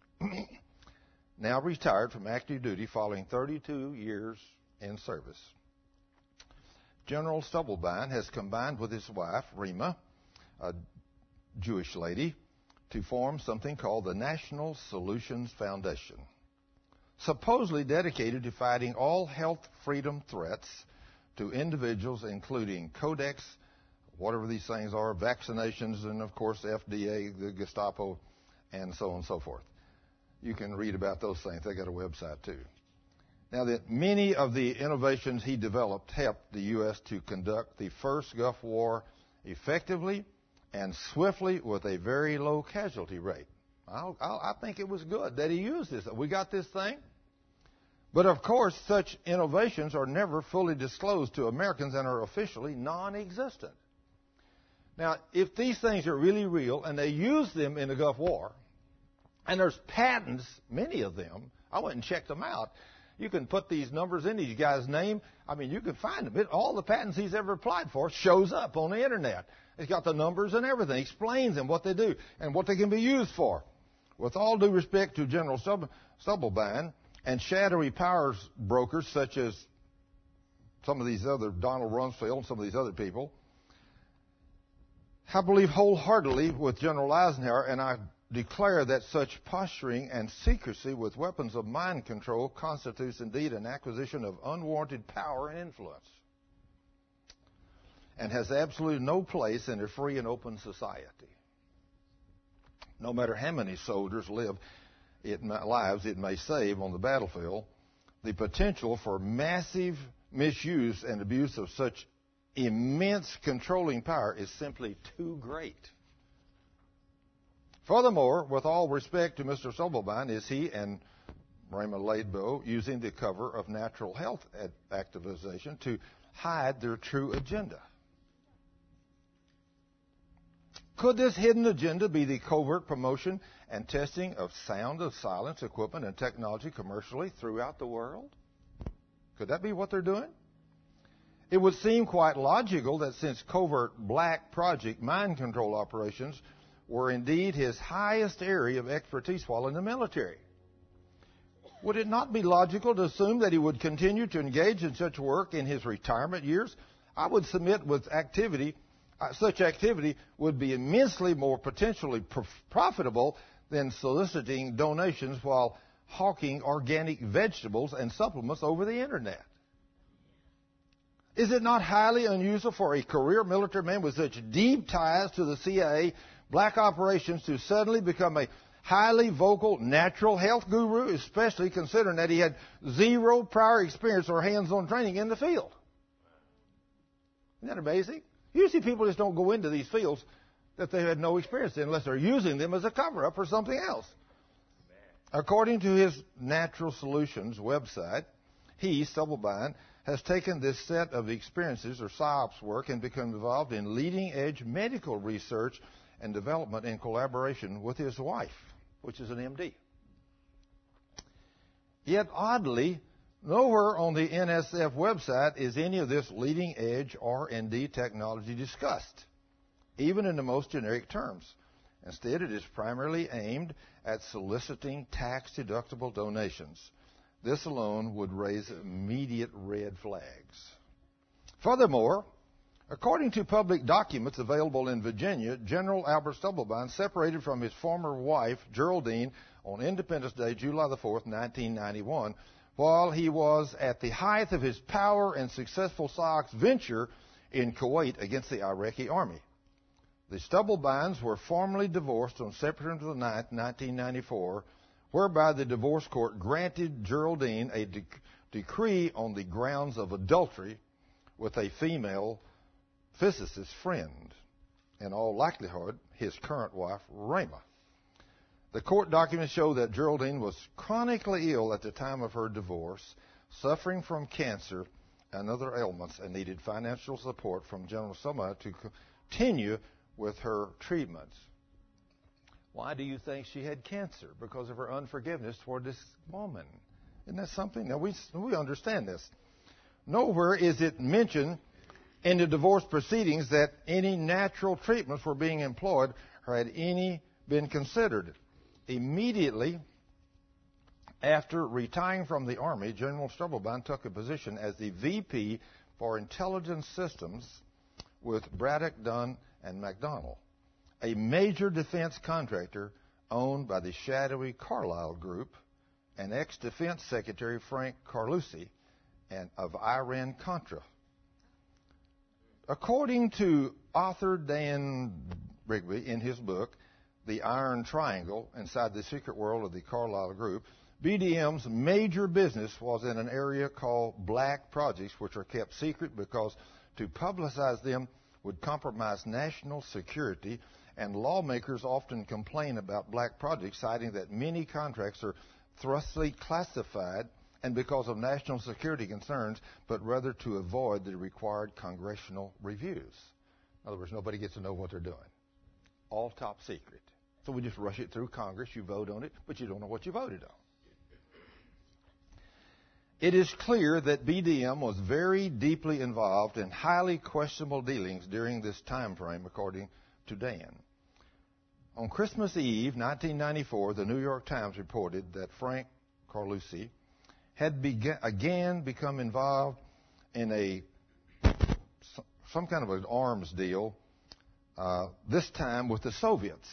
Now retired from active duty following thirty-two years in service, General Stubblebine has combined with his wife, Rima, a Jewish lady, to form something called the National Solutions Foundation, supposedly dedicated to fighting all health freedom threats to individuals, including Codex, whatever these things are, vaccinations, and of course the F D A, the Gestapo, and so on and so forth. You can read about those things. They got a website too. Now, that many of the innovations he developed helped the U S to conduct the first Gulf War effectively and swiftly with a very low casualty rate. I'll, I'll, I think it was good that he used this. We got this thing. But, of course, such innovations are never fully disclosed to Americans and are officially non-existent. Now, if these things are really real and they use them in the Gulf War, and there's patents, many of them, I went and checked them out. You can put these numbers in these guys' name. I mean, you can find them. It, all the patents he's ever applied for shows up on the Internet. It's got the numbers and everything. It explains them, what they do, and what they can be used for. With all due respect to General Stub- Stubblebine and shadowy powers brokers such as some of these other, Donald Rumsfeld and some of these other people, I believe wholeheartedly with General Eisenhower, and I declare that such posturing and secrecy with weapons of mind control constitutes indeed an acquisition of unwarranted power and influence, and has absolutely no place in a free and open society. No matter how many soldiers live it lives it may save on the battlefield, the potential for massive misuse and abuse of such immense controlling power is simply too great. Furthermore, with all respect to Mister Stubblebine, is he and Raymond Laidbow using the cover of natural health activization to hide their true agenda? Could this hidden agenda be the covert promotion and testing of sound of silence equipment and technology commercially throughout the world? Could that be what they're doing? It would seem quite logical that since covert black project mind control operations were indeed his highest area of expertise while in the military, would it not be logical to assume that he would continue to engage in such work in his retirement years? I would submit with activity, uh, such activity would be immensely more potentially prof- profitable than soliciting donations while hawking organic vegetables and supplements over the Internet. Is it not highly unusual for a career military man with such deep ties to the C I A black operations to suddenly become a highly vocal natural health guru, especially considering that he had zero prior experience or hands-on training in the field? Isn't that amazing? Usually people just don't go into these fields that they had no experience in unless they're using them as a cover-up for something else. According to his Natural Solutions website, he, Stubblebine, has taken this set of experiences or PsyOps work and become involved in leading-edge medical research and development in collaboration with his wife, which is an M D. Yet, oddly, nowhere on the N S F website is any of this leading-edge R and D technology discussed, even in the most generic terms. Instead, it is primarily aimed at soliciting tax-deductible donations. This alone would raise immediate red flags. Furthermore, According to public documents available in Virginia, General Albert Stubblebine separated from his former wife, Geraldine, on Independence Day, July the fourth, nineteen ninety-one, while he was at the height of his power and successful Sioux venture in Kuwait against the Iraqi army. The Stubblebines were formally divorced on September the ninth, nineteen ninety-four, whereby the divorce court granted Geraldine a de- decree on the grounds of adultery with a female physicist friend, in all likelihood, his current wife, Rama. The court documents show that Geraldine was chronically ill at the time of her divorce, suffering from cancer and other ailments, and needed financial support from General Stubblebine to continue with her treatments. Why do you think she had cancer? Because of her unforgiveness toward this woman. Isn't that something? Now, we, we understand this. Nowhere is it mentioned in the divorce proceedings that any natural treatments were being employed or had any been considered. Immediately after retiring from the Army, General Stubblebine took a position as the V P for Intelligence Systems with Braddock, Dunn, and McDonnell, a major defense contractor owned by the shadowy Carlyle Group, and ex-Defense Secretary Frank Carlucci and of Iran-Contra. According to author Dan Rigby in his book, The Iron Triangle, Inside the Secret World of the Carlyle Group, B D M's major business was in an area called black projects, which are kept secret because to publicize them would compromise national security, and lawmakers often complain about black projects, citing that many contracts are thusly classified and because of national security concerns, but rather to avoid the required congressional reviews. In other words, nobody gets to know what they're doing. All top secret. So we just rush it through Congress, you vote on it, but you don't know what you voted on. It is clear that B D M was very deeply involved in highly questionable dealings during this time frame, according to Dan. On Christmas Eve, nineteen ninety-four, the New York Times reported that Frank Carlucci had began, again become involved in a some kind of an arms deal, uh, this time with the Soviets.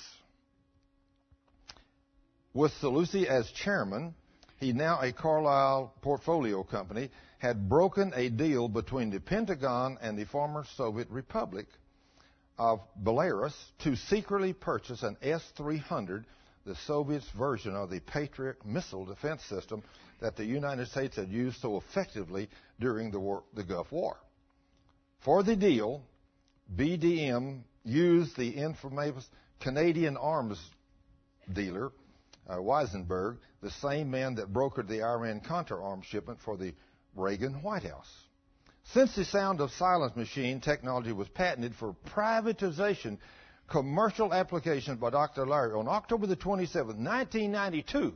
With Carlucci as chairman, he, now a Carlyle portfolio company, had broken a deal between the Pentagon and the former Soviet Republic of Belarus to secretly purchase an S three hundred, the Soviets' version of the Patriot missile defense system that the United States had used so effectively during the, war, the Gulf War. For the deal, B D M used the infamous Canadian arms dealer, uh, Weisenberg, the same man that brokered the Iran-Contra arms shipment for the Reagan White House. Since the sound of silence machine technology was patented for privatization, commercial applications by Doctor Larry on October the twenty-seventh, nineteen ninety-two.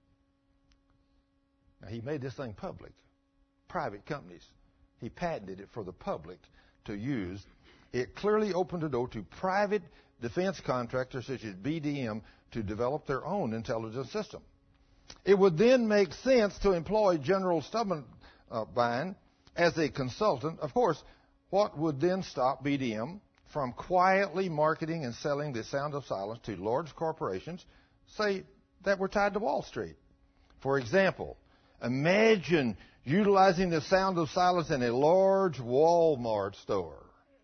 Now, he made this thing public. Private companies. He patented it for the public to use. It clearly opened the door to private defense contractors such as B D M to develop their own intelligence system. It would then make sense to employ General Stubblebine as a consultant. Of course, what would then stop B D M from quietly marketing and selling the sound of silence to large corporations, say, that were tied to Wall Street? For example, imagine utilizing the sound of silence in a large Walmart store,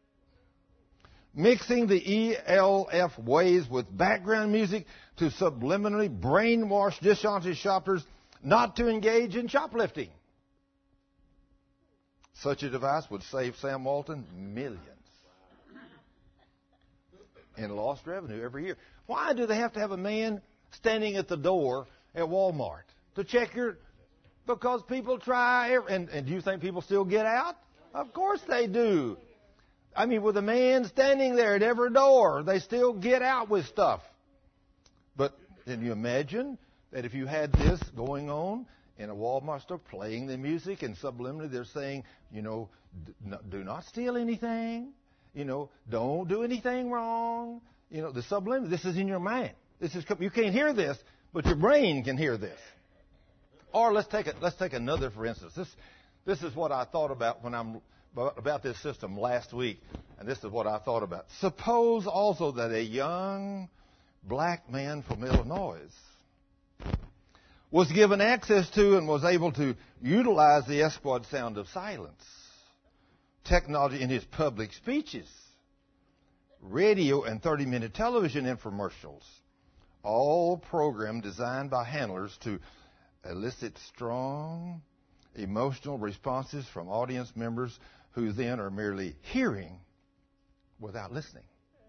mixing the E L F waves with background music to subliminally brainwash dishonest shoppers not to engage in shoplifting. Such a device would save Sam Walton millions in lost revenue every year. Why do they have to have a man standing at the door at Walmart to check your... Because people try... And, and do you think people still get out? Of course they do. I mean, with a man standing there at every door, they still get out with stuff. But can you imagine that if you had this going on in a Walmart store, playing the music, and subliminally they're saying, you know, do not steal anything, you know, don't do anything wrong. You know, the subliminal, this is in your mind. This is, you can't hear this, but your brain can hear this. Or let's take it. Let's take another, for instance. This, this is what I thought about when I'm about this system last week, and this is what I thought about. Suppose also that a young black man from Illinois was given access to and was able to utilize the Esquod sound of silence technology in his public speeches, radio, and thirty-minute television infomercials, all programmed designed by handlers to elicit strong emotional responses from audience members who then are merely hearing without listening.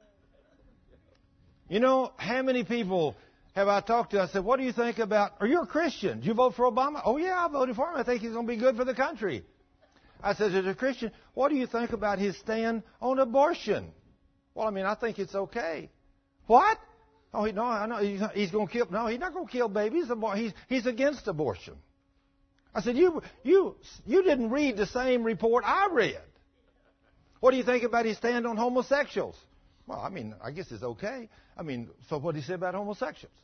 You know, how many people have I talked to? I said, what do you think about, are you a Christian? Did you vote for Obama? Oh, yeah, I voted for him. I think he's going to be good for the country. I said, as a Christian, what do you think about his stand on abortion? Well, I mean, I think it's okay. What? Oh, he, no, I know he's, he's going to kill. No, he's not going to kill babies. He's, he's against abortion. I said, you, you, you didn't read the same report I read. What do you think about his stand on homosexuals? Well, I mean, I guess it's okay. I mean, so what did he say about homosexuals?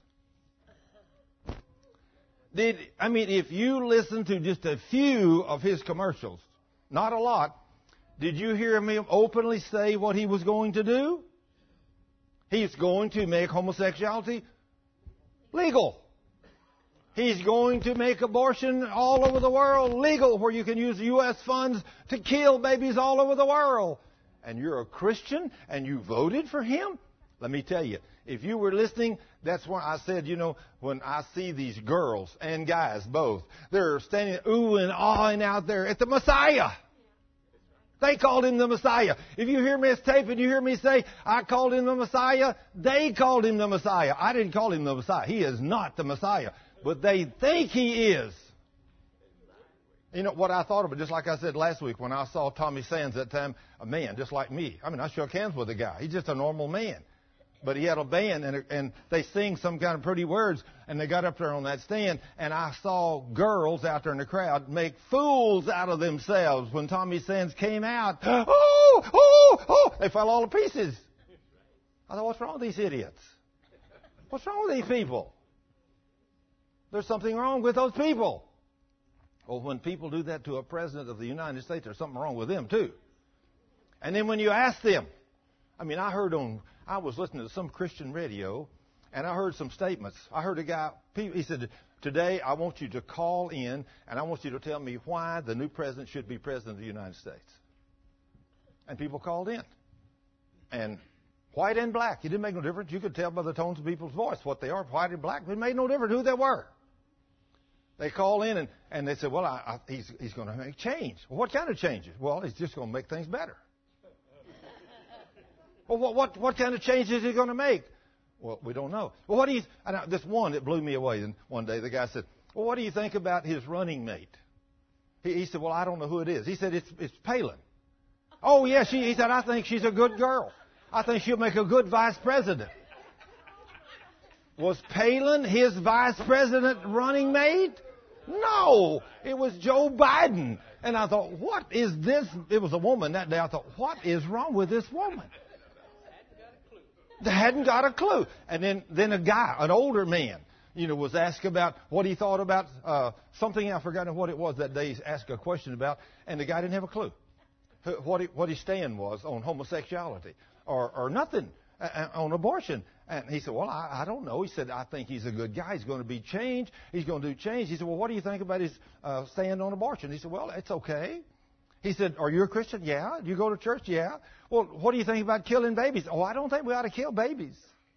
Did I mean, if you listen to just a few of his commercials, not a lot, did you hear him openly say what he was going to do? He's going to make homosexuality legal. He's going to make abortion all over the world legal, where you can use U S funds to kill babies all over the world. And you're a Christian and you voted for him? Let me tell you, if you were listening, that's why I said, you know, when I see these girls and guys both, they're standing ooh and ahhing out there at the Messiah. They called him the Messiah. If you hear me as tape and you hear me say, I called him the Messiah, they called him the Messiah. I didn't call him the Messiah. He is not the Messiah. But they think he is. You know what I thought of it, just like I said last week when I saw Tommy Sands that time, a man just like me. I mean, I shook hands with the guy. He's just a normal man. But he had a band, and, and they sing some kind of pretty words, and they got up there on that stand, and I saw girls out there in the crowd make fools out of themselves when Tommy Sands came out. Oh, oh, oh! They fell all to pieces. I thought, what's wrong with these idiots? What's wrong with these people? There's something wrong with those people. Well, when people do that to a president of the United States, there's something wrong with them, too. And then when you ask them, I mean, I heard on, I was listening to some Christian radio, and I heard some statements. I heard a guy, he said, today I want you to call in, and I want you to tell me why the new president should be president of the United States. And people called in. And white and black, it didn't make no difference. You could tell by the tones of people's voice what they are, white and black. It made no difference who they were. They call in and, and they said, well, I, I, he's, he's going to make change. Well, what kind of changes? Well, he's just going to make things better. Well, what, what, what kind of changes is he going to make? Well, we don't know. Well, what do you, and I, this one that blew me away. And one day the guy said, well, what do you think about his running mate? He, he said, well, I don't know who it is. He said, it's, it's Palin. Oh, yeah, she, he said, I think she's a good girl. I think she'll make a good vice president. Was Palin his vice president running mate? No, it was Joe Biden. And I thought, what is this? It was a woman that day. I thought, what is wrong with this woman? They hadn't got a clue. And then, then a guy, an older man, you know, was asked about what he thought about uh, something. I've forgotten what it was that day. He asked a question about, and the guy didn't have a clue what, he, what his stand was on homosexuality or, or nothing uh, on abortion. And he said, well, I, I don't know. He said, I think he's a good guy. He's going to be changed. He's going to do change. He said, well, what do you think about his uh, stand on abortion? He said, well, it's okay. He said, are you a Christian? Yeah. Do you go to church? Yeah. Well, what do you think about killing babies? Oh, I don't think we ought to kill babies.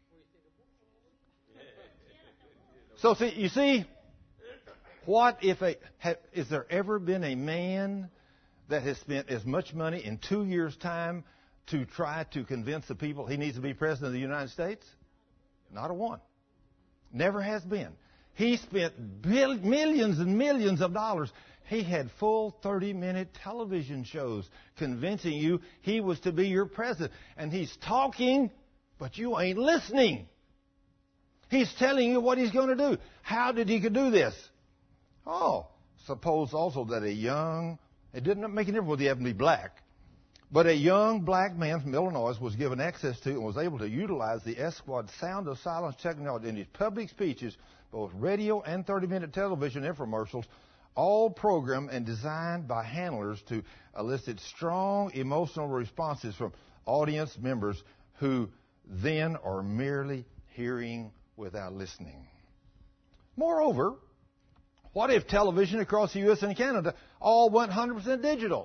So, see, you see, what if a, ha, is there ever been a man that has spent as much money in two years' time to try to convince the people he needs to be president of the United States? Not a one. Never has been. He spent bill, millions and millions of dollars. He had full thirty-minute television shows convincing you he was to be your president. And he's talking, but you ain't listening. He's telling you what he's going to do. How did he do this? Oh, suppose also that a young, it didn't make any difference whether he happened to be black, but a young black man from Illinois was given access to and was able to utilize the Esquod sound of silence technology in his public speeches, both radio and thirty-minute television infomercials, all programmed and designed by handlers to elicit strong emotional responses from audience members who then are merely hearing without listening. Moreover, what if television across the U S and Canada all went one hundred percent digital?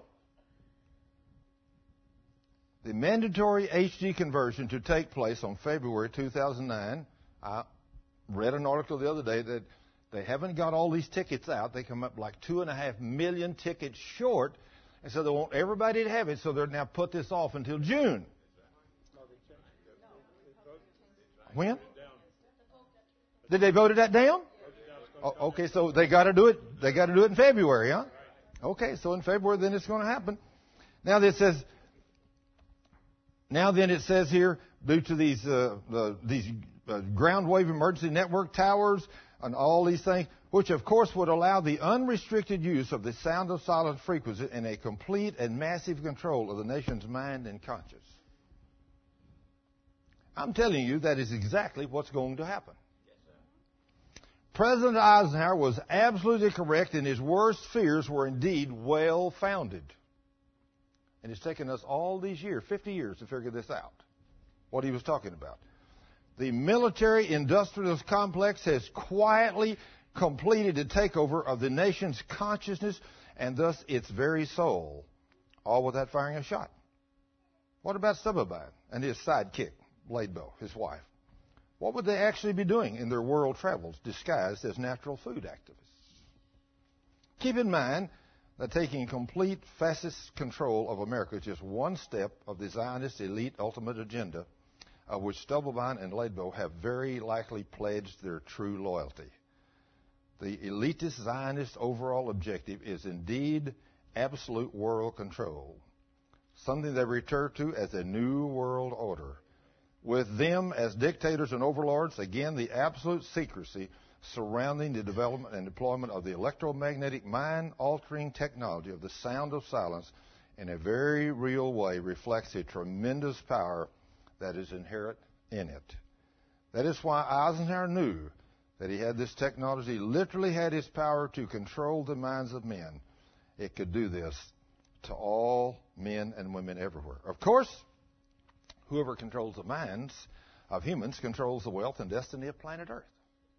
The mandatory H D conversion to take place on February two thousand nine, I read an article the other day that they haven't got all these tickets out. They come up like two and a half million tickets short, and so they want everybody to have it, so they're now put this off until June. When? Did they vote that down? Oh, okay, so they got to do it. They got to do it in February, huh? Okay, so in February then it's going to happen. Now this says. Now then it says here, due to these uh, the, these uh, ground wave emergency network towers and all these things, which of course would allow the unrestricted use of the sound of silence frequency in a complete and massive control of the nation's mind and conscience. I'm telling you that is exactly what's going to happen. President Eisenhower was absolutely correct, and his worst fears were indeed well-founded. And it's taken us all these years, fifty years, to figure this out, what he was talking about. The military-industrialist complex has quietly completed the takeover of the nation's consciousness and thus its very soul, all without firing a shot. What about Stubblebine and his sidekick, Bladebo, his wife? What would they actually be doing in their world travels disguised as natural food activists? Keep in mind that taking complete fascist control of America is just one step of the Zionist elite ultimate agenda, of which Stubblebine and Bladebo have very likely pledged their true loyalty. The elitist Zionist overall objective is indeed absolute world control, something they refer to as a new world order. With them as dictators and overlords, again, the absolute secrecy surrounding the development and deployment of the electromagnetic mind-altering technology of the sound of silence in a very real way reflects the tremendous power that is inherent in it. That is why Eisenhower knew that he had this technology, literally had his power to control the minds of men. It could do this to all men and women everywhere. Of course, whoever controls the minds of humans controls the wealth and destiny of planet Earth.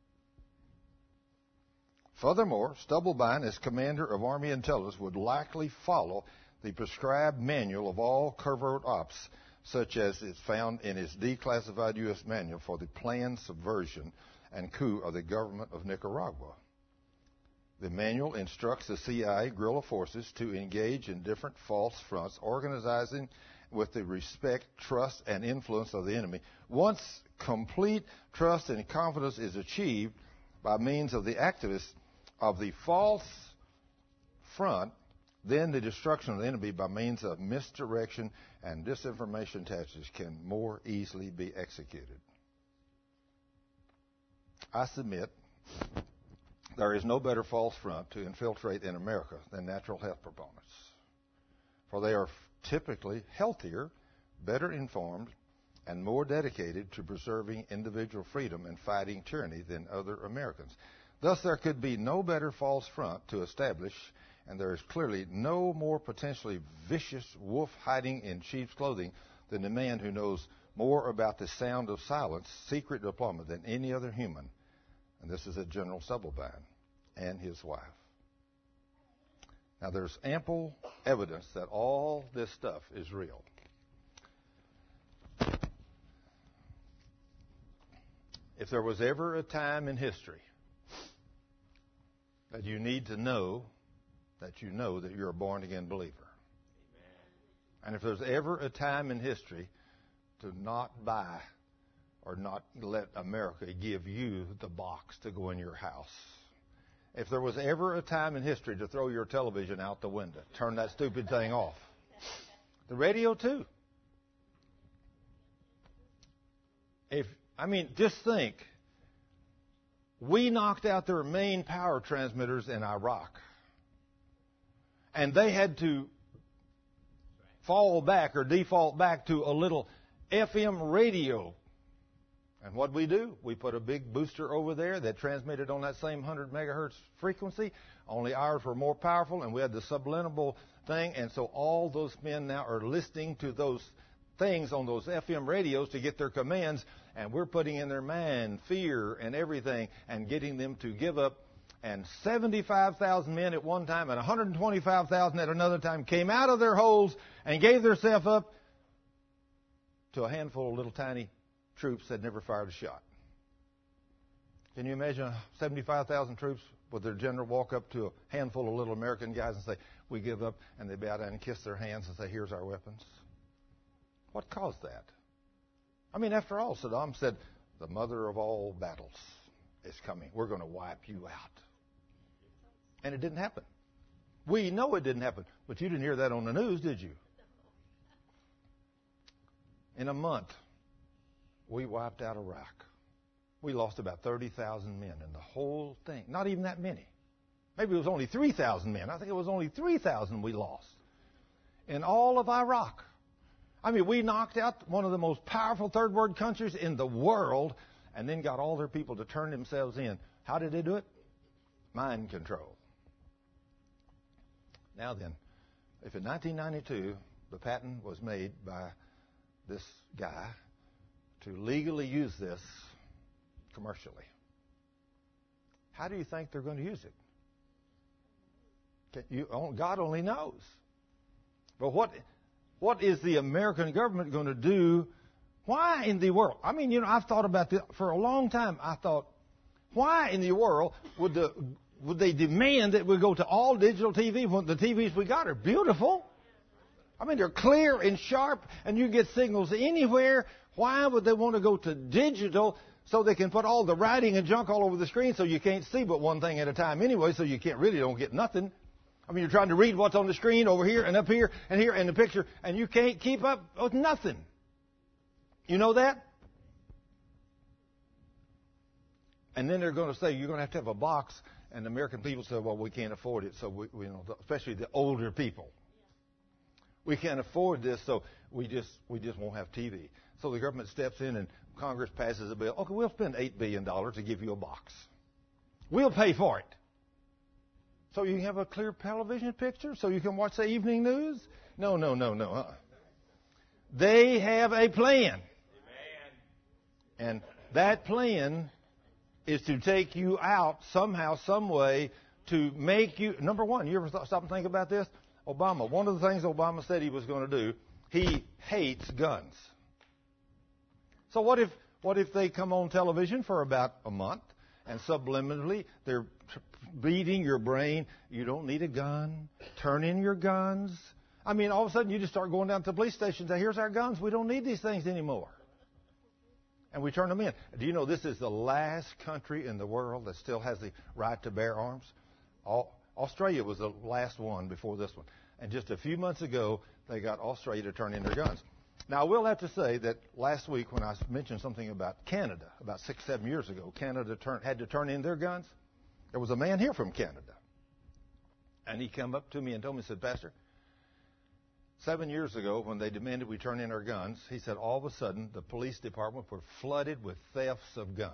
Furthermore, Stubblebine, as commander of Army intelligence, would likely follow the prescribed manual of all covert ops, such as is found in his declassified U S manual for the planned subversion and coup of the government of Nicaragua. The manual instructs the C I A guerrilla forces to engage in different false fronts, organizing with the respect, trust, and influence of the enemy. Once complete trust and confidence is achieved by means of the activists of the false front, then the destruction of the enemy by means of misdirection and disinformation tactics can more easily be executed. I submit there is no better false front to infiltrate in America than natural health proponents, for they are typically healthier, better informed, and more dedicated to preserving individual freedom and fighting tyranny than other Americans. Thus, there could be no better false front to establish, and there is clearly no more potentially vicious wolf hiding in sheep's clothing than the man who knows more about the sound of silence, secret diplomat, than any other human. And this is a General Stubblebine and his wife. Now, there's ample evidence that all this stuff is real. If there was ever a time in history that you need to know that you know that you're a born-again believer, Amen. And if there's ever a time in history to not buy or not let America give you the box to go in your house, if there was ever a time in history to throw your television out the window, turn that stupid thing off, the radio too. If I mean, just think, we knocked out their main power transmitters in Iraq, and they had to fall back or default back to a little F M radio. And what we do, we put a big booster over there that transmitted on that same one hundred megahertz frequency, only ours were more powerful, and we had the subliminal thing, and so all those men now are listening to those things on those F M radios to get their commands, and we're putting in their mind fear and everything and getting them to give up. And seventy-five thousand men at one time and one hundred twenty-five thousand at another time came out of their holes and gave themselves up to a handful of little tiny troops that never fired a shot. Can you imagine seventy-five thousand troops with their general walk up to a handful of little American guys and say, we give up, and they bow down and kiss their hands and say, here's our weapons? What caused that? I mean, after all, Saddam said, the mother of all battles is coming. We're going to wipe you out. And it didn't happen. We know it didn't happen, but you didn't hear that on the news, did you? In a month, we wiped out Iraq. We lost about thirty thousand men in the whole thing. Not even that many. Maybe it was only three thousand men. I think it was only three thousand we lost in all of Iraq. I mean, we knocked out one of the most powerful third world countries in the world and then got all their people to turn themselves in. How did they do it? Mind control. Now then, if in nineteen ninety-two the patent was made by this guy to legally use this commercially, how do you think they're going to use it? Can you, God only knows. But what what is the American government going to do? Why in the world? I mean, you know, I've thought about this for a long time. I thought, why in the world would the would they demand that we go to all digital T V when the T Vs we got are beautiful? I mean, they're clear and sharp, and you get signals anywhere. Why would they want to go to digital so they can put all the writing and junk all over the screen so you can't see but one thing at a time anyway, so you can't really don't get nothing? I mean, you're trying to read what's on the screen over here and up here and here in the picture, and you can't keep up with nothing. You know that? And then they're going to say you're going to have to have a box, and the American people say, well, we can't afford it, so we, we you know, especially the older people. We can't afford this, so we just we just won't have T V. So the government steps in and Congress passes a bill. Okay, we'll spend eight billion dollars to give you a box. We'll pay for it. So you can have a clear television picture? So you can watch the evening news? No, no, no, no. Uh-uh. They have a plan. And that plan is to take you out somehow, some way, to make you... Number one, you ever stop and think about this? Obama, one of the things Obama said he was going to do, he hates guns. So what if what if they come on television for about a month and subliminally they're beating your brain, you don't need a gun, turn in your guns. I mean, all of a sudden you just start going down to the police station and say, here's our guns, we don't need these things anymore. And we turn them in. Do you know this is the last country in the world that still has the right to bear arms? All, Australia was the last one before this one. And just a few months ago, they got Australia to turn in their guns. Now, I will have to say that last week when I mentioned something about Canada, about six, seven years ago, Canada turn, had to turn in their guns. There was a man here from Canada. And he came up to me and told me, he said, Pastor, seven years ago when they demanded we turn in our guns, he said all of a sudden the police department were flooded with thefts of guns.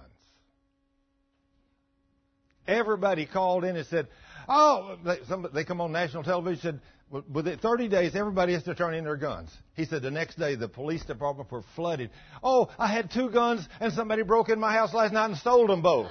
Everybody called in and said, oh, they, somebody, they come on national television and said, within thirty days, everybody has to turn in their guns. He said the next day, the police department were flooded. Oh, I had two guns and somebody broke in my house last night and stole them both.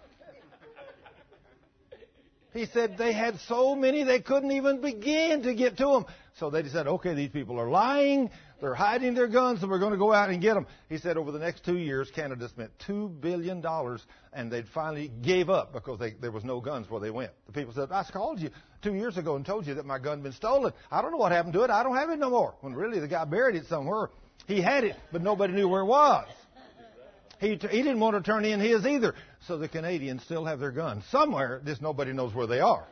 He said they had so many they couldn't even begin to get to them. So they said, okay, these people are lying. They're hiding their guns, and we're going to go out and get them. He said over the next two years, Canada spent two billion dollars, and they finally gave up because they, there was no guns where they went. The people said, I called you two years ago and told you that my gun had been stolen. I don't know what happened to it. I don't have it no more. When really the guy buried it somewhere. He had it, but nobody knew where it was. He, t- he didn't want to turn in his either. So the Canadians still have their guns somewhere. Just nobody knows where they are.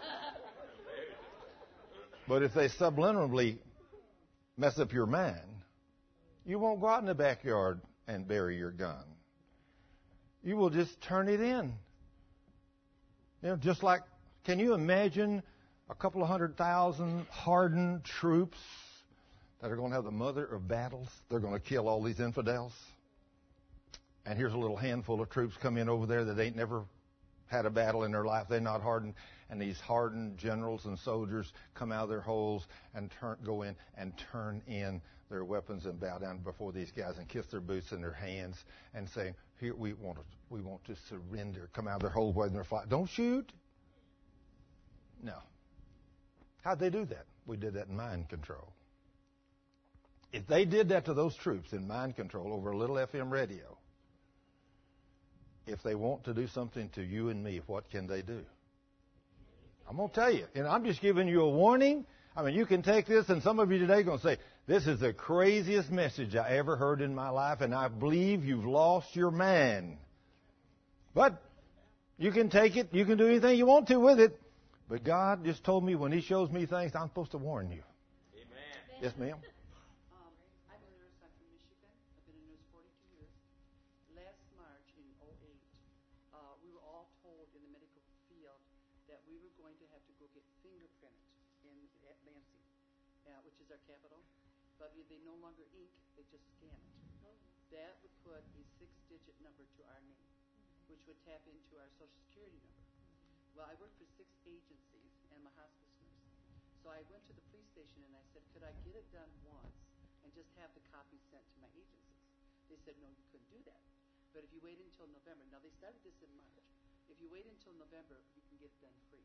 But if they subliminally mess up your mind, you won't go out in the backyard and bury your gun. You will just turn it in. You know, just like, can you imagine a couple of hundred thousand hardened troops that are going to have the mother of battles? They're going to kill all these infidels. and here's a little handful of troops come in over there that ain't never had a battle in their life. They're not hardened. And these hardened generals and soldiers come out of their holes and turn, go in and turn in their weapons and bow down before these guys and kiss their boots and their hands and say, "Here, we want to, we want to surrender." Come out of their hole where they're flying. Don't shoot. No. How'd they do that? We did that in mind control. If they did that to those troops in mind control over a little F M radio, if they want to do something to you and me, what can they do? I'm going to tell you, and I'm just giving you a warning. I mean, you can take this, and some of you today are going to say, "This is the craziest message I ever heard in my life, and I believe you've lost your man." But you can take it. You can do anything you want to with it. But God just told me when He shows me things, I'm supposed to warn you. Amen. Yes, ma'am. Um, I'm a nurse. I'm from Michigan. I've been a nurse forty-two years. Last March in oh eight, uh, we were all told in the medical field that we were going to have to go get fingerprinted in at Lansing, uh, which is our capital. But they no longer ink; they just scan it. That would put a six-digit number to our name, which would tap into our Social Security number. Well, I work for six agencies, and I'm a hospice nurse. So I went to the police station and I said, "Could I get it done once and just have the copy sent to my agencies?" They said, "No, you couldn't do that. But if you wait until November," now they started this in March. "If you wait until November, you can get it done free."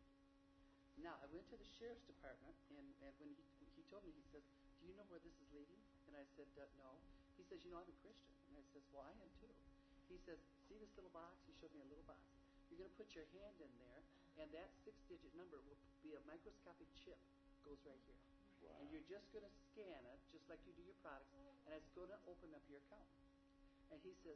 Now, I went to the sheriff's department, and, and when he, he told me, he says, "Do you know where this is leading?" And I said, uh, "No." He says, "You know, I'm a Christian." And I says, "Well, I am too." He says, "See this little box?" He showed me a little box. "You're going to put your hand in there, and that six-digit number will be a microscopic chip. Goes right here. Wow. And you're just going to scan it, just like you do your products, and it's going to open up your account." And he says,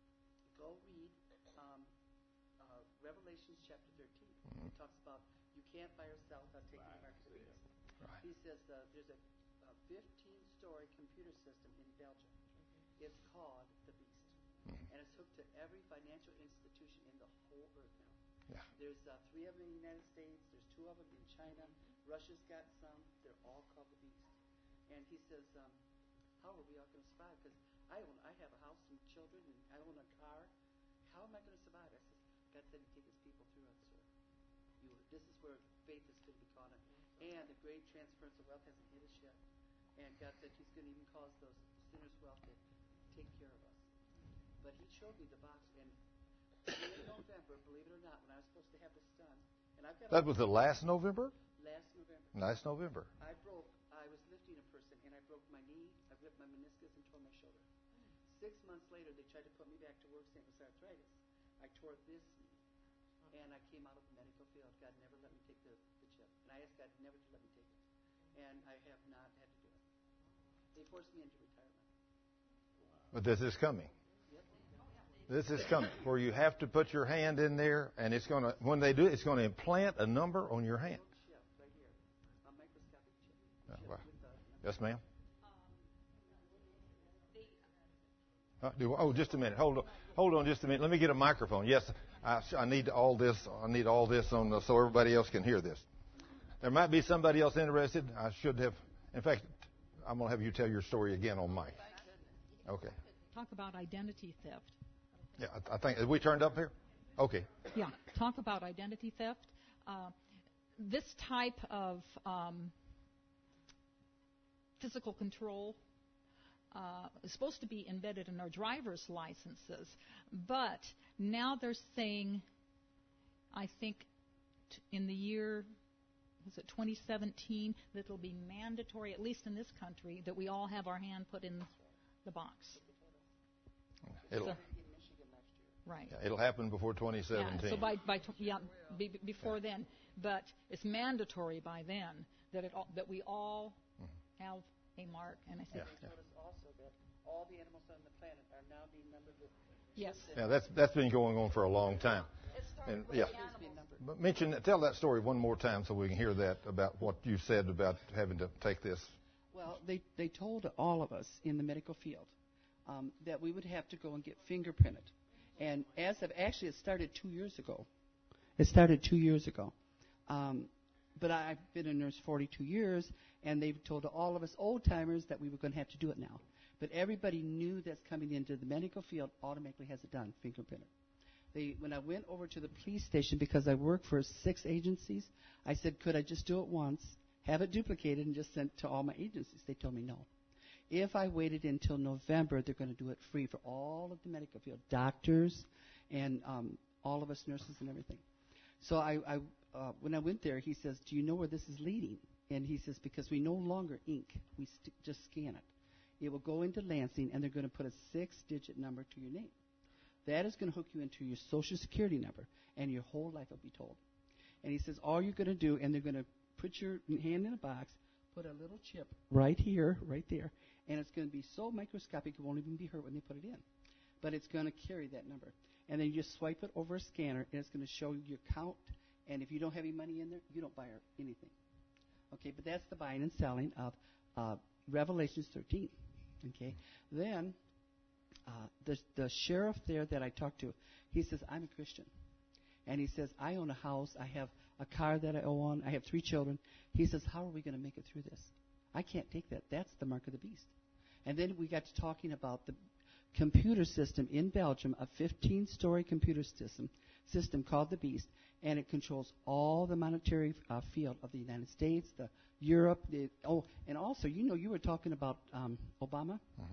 "Go read um, uh, Revelations chapter thirteen. Mm-hmm. It talks about you can't buy or sell without taking the mark of the beast." Right. He says uh, there's a, a fifteen-story computer system in Belgium. Mm-hmm. It's called the Beast. Mm-hmm. And it's hooked to every financial institution in the whole earth now. Yeah. There's uh, three of them in the United States. There's two of them in China. Russia's got some. They're all called the Beast. And he says, um, "How are we all going to survive? Because I own, I have a house and children, and I own a car. How am I going to survive?" I says, "God said He'd take His people through it, sir. You, this is where faith is going to be caught in. And the great transference of wealth hasn't hit us yet. And God said He's going to even cause those sinners' wealth to take care of us." But He showed me the box, and in November, believe it or not, when I was supposed to have this done, and I've got that was the last November? Last November. Last November. I broke, I was lifting a person, and I broke my knee, I ripped my meniscus, and tore my shoulder. Six months later, they tried to put me back to work saying it was arthritis. I tore this knee, and I came out of the medical field. God never let me take the, the chip. And I asked God never to let me take it. And I have not had to do it. They forced me into retirement. But this is coming. This is coming, where you have to put your hand in there, and it's going to, when they do it, it's going to implant a number on your hand. Right here, a microscopic chip. Oh, wow. Yes, ma'am. Uh, do, oh, just a minute. Hold on. Hold on, just a minute. Let me get a microphone. Yes, I, I need all this. I need all this on the, so everybody else can hear this. There might be somebody else interested. I should have. In fact, I'm going to have you tell your story again on mic. Okay. Talk about identity theft. Yeah, I, I think, have we turned up here? Okay. Yeah, talk about identity theft. Uh, this type of um, physical control uh, is supposed to be embedded in our driver's licenses, but now they're saying, I think t- in the year, was it twenty seventeen, that it'll be mandatory, at least in this country, that we all have our hand put in the box. It'll, so, right. Yeah, it'll happen before twenty seventeen. Yeah, so by, by yeah, be, before yeah. then, but it's mandatory by then that it all, that we all mm-hmm. have a mark. And I think yeah. they told us also that all the animals on the planet are now being numbered with. Yes. Yeah, that's that's been going on for a long time. And yeah, but mention tell that story one more time so we can hear that about what you said about having to take this. Well, they they told all of us in the medical field um, that we would have to go and get fingerprinted. And as of, actually it started two years ago. It started two years ago. Um, but I've been a nurse forty-two years, and they've told all of us old-timers that we were going to have to do it now. But everybody new that's coming into the medical field automatically has it done, fingerprinted. They, when I went over to the police station, because I work for six agencies, I said, could I just do it once, have it duplicated, and just sent to all my agencies? They told me no. If I waited until November, they're going to do it free for all of the medical field, doctors and um, all of us nurses and everything. So I, I uh, when I went there, he says, do you know where this is leading? And he says, because we no longer ink, we st- just scan it. It will go into Lansing, and they're going to put a six-digit number to your name. That is going to hook you into your Social Security number, and your whole life will be told. And he says, all you're going to do, and they're going to put your hand in a box, put a little chip right here, right there, and it's going to be so microscopic it won't even be hurt when they put it in. But it's going to carry that number. And then you just swipe it over a scanner, and it's going to show you your count. And if you don't have any money in there, you don't buy anything. Okay, but that's the buying and selling of uh, Revelations thirteen. Okay, then uh, the the sheriff there that I talked to, he says, I'm a Christian. And he says, I own a house, I have a car that I own, I have three children. He says, how are we going to make it through this? I can't take that. That's the mark of the beast. And then we got to talking about the computer system in Belgium, a fifteen-story computer system, system called the Beast, and it controls all the monetary uh, field of the United States, the Europe. The, oh, and also, you know, you were talking about um, Obama. Mm-hmm.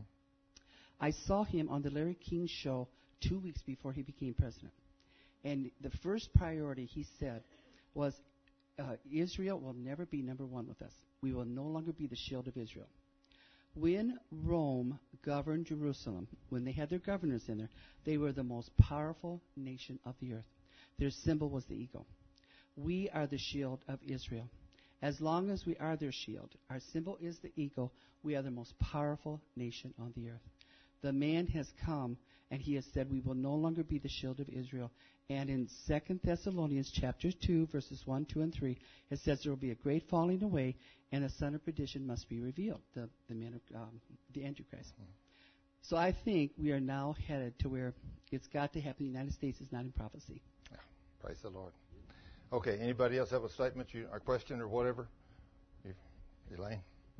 I saw him on the Larry King show two weeks before he became president. And the first priority, he said, was uh, Israel will never be number one with us. We will no longer be the shield of Israel. When Rome governed Jerusalem, when they had their governors in there, they were the most powerful nation of the earth. Their symbol was the eagle. We are the shield of Israel. As long as we are their shield, our symbol is the eagle, we are the most powerful nation on the earth. The man has come, and he has said we will no longer be the shield of Israel. And in Second Thessalonians chapter two, verses one, two, and three, it says there will be a great falling away, and a son of perdition must be revealed, the, the man of um, the Antichrist. Mm-hmm. So I think we are now headed to where it's got to happen. The United States is not in prophecy. Yeah. Praise the Lord. Okay, anybody else have a statement, you, a question or whatever? You, Elaine?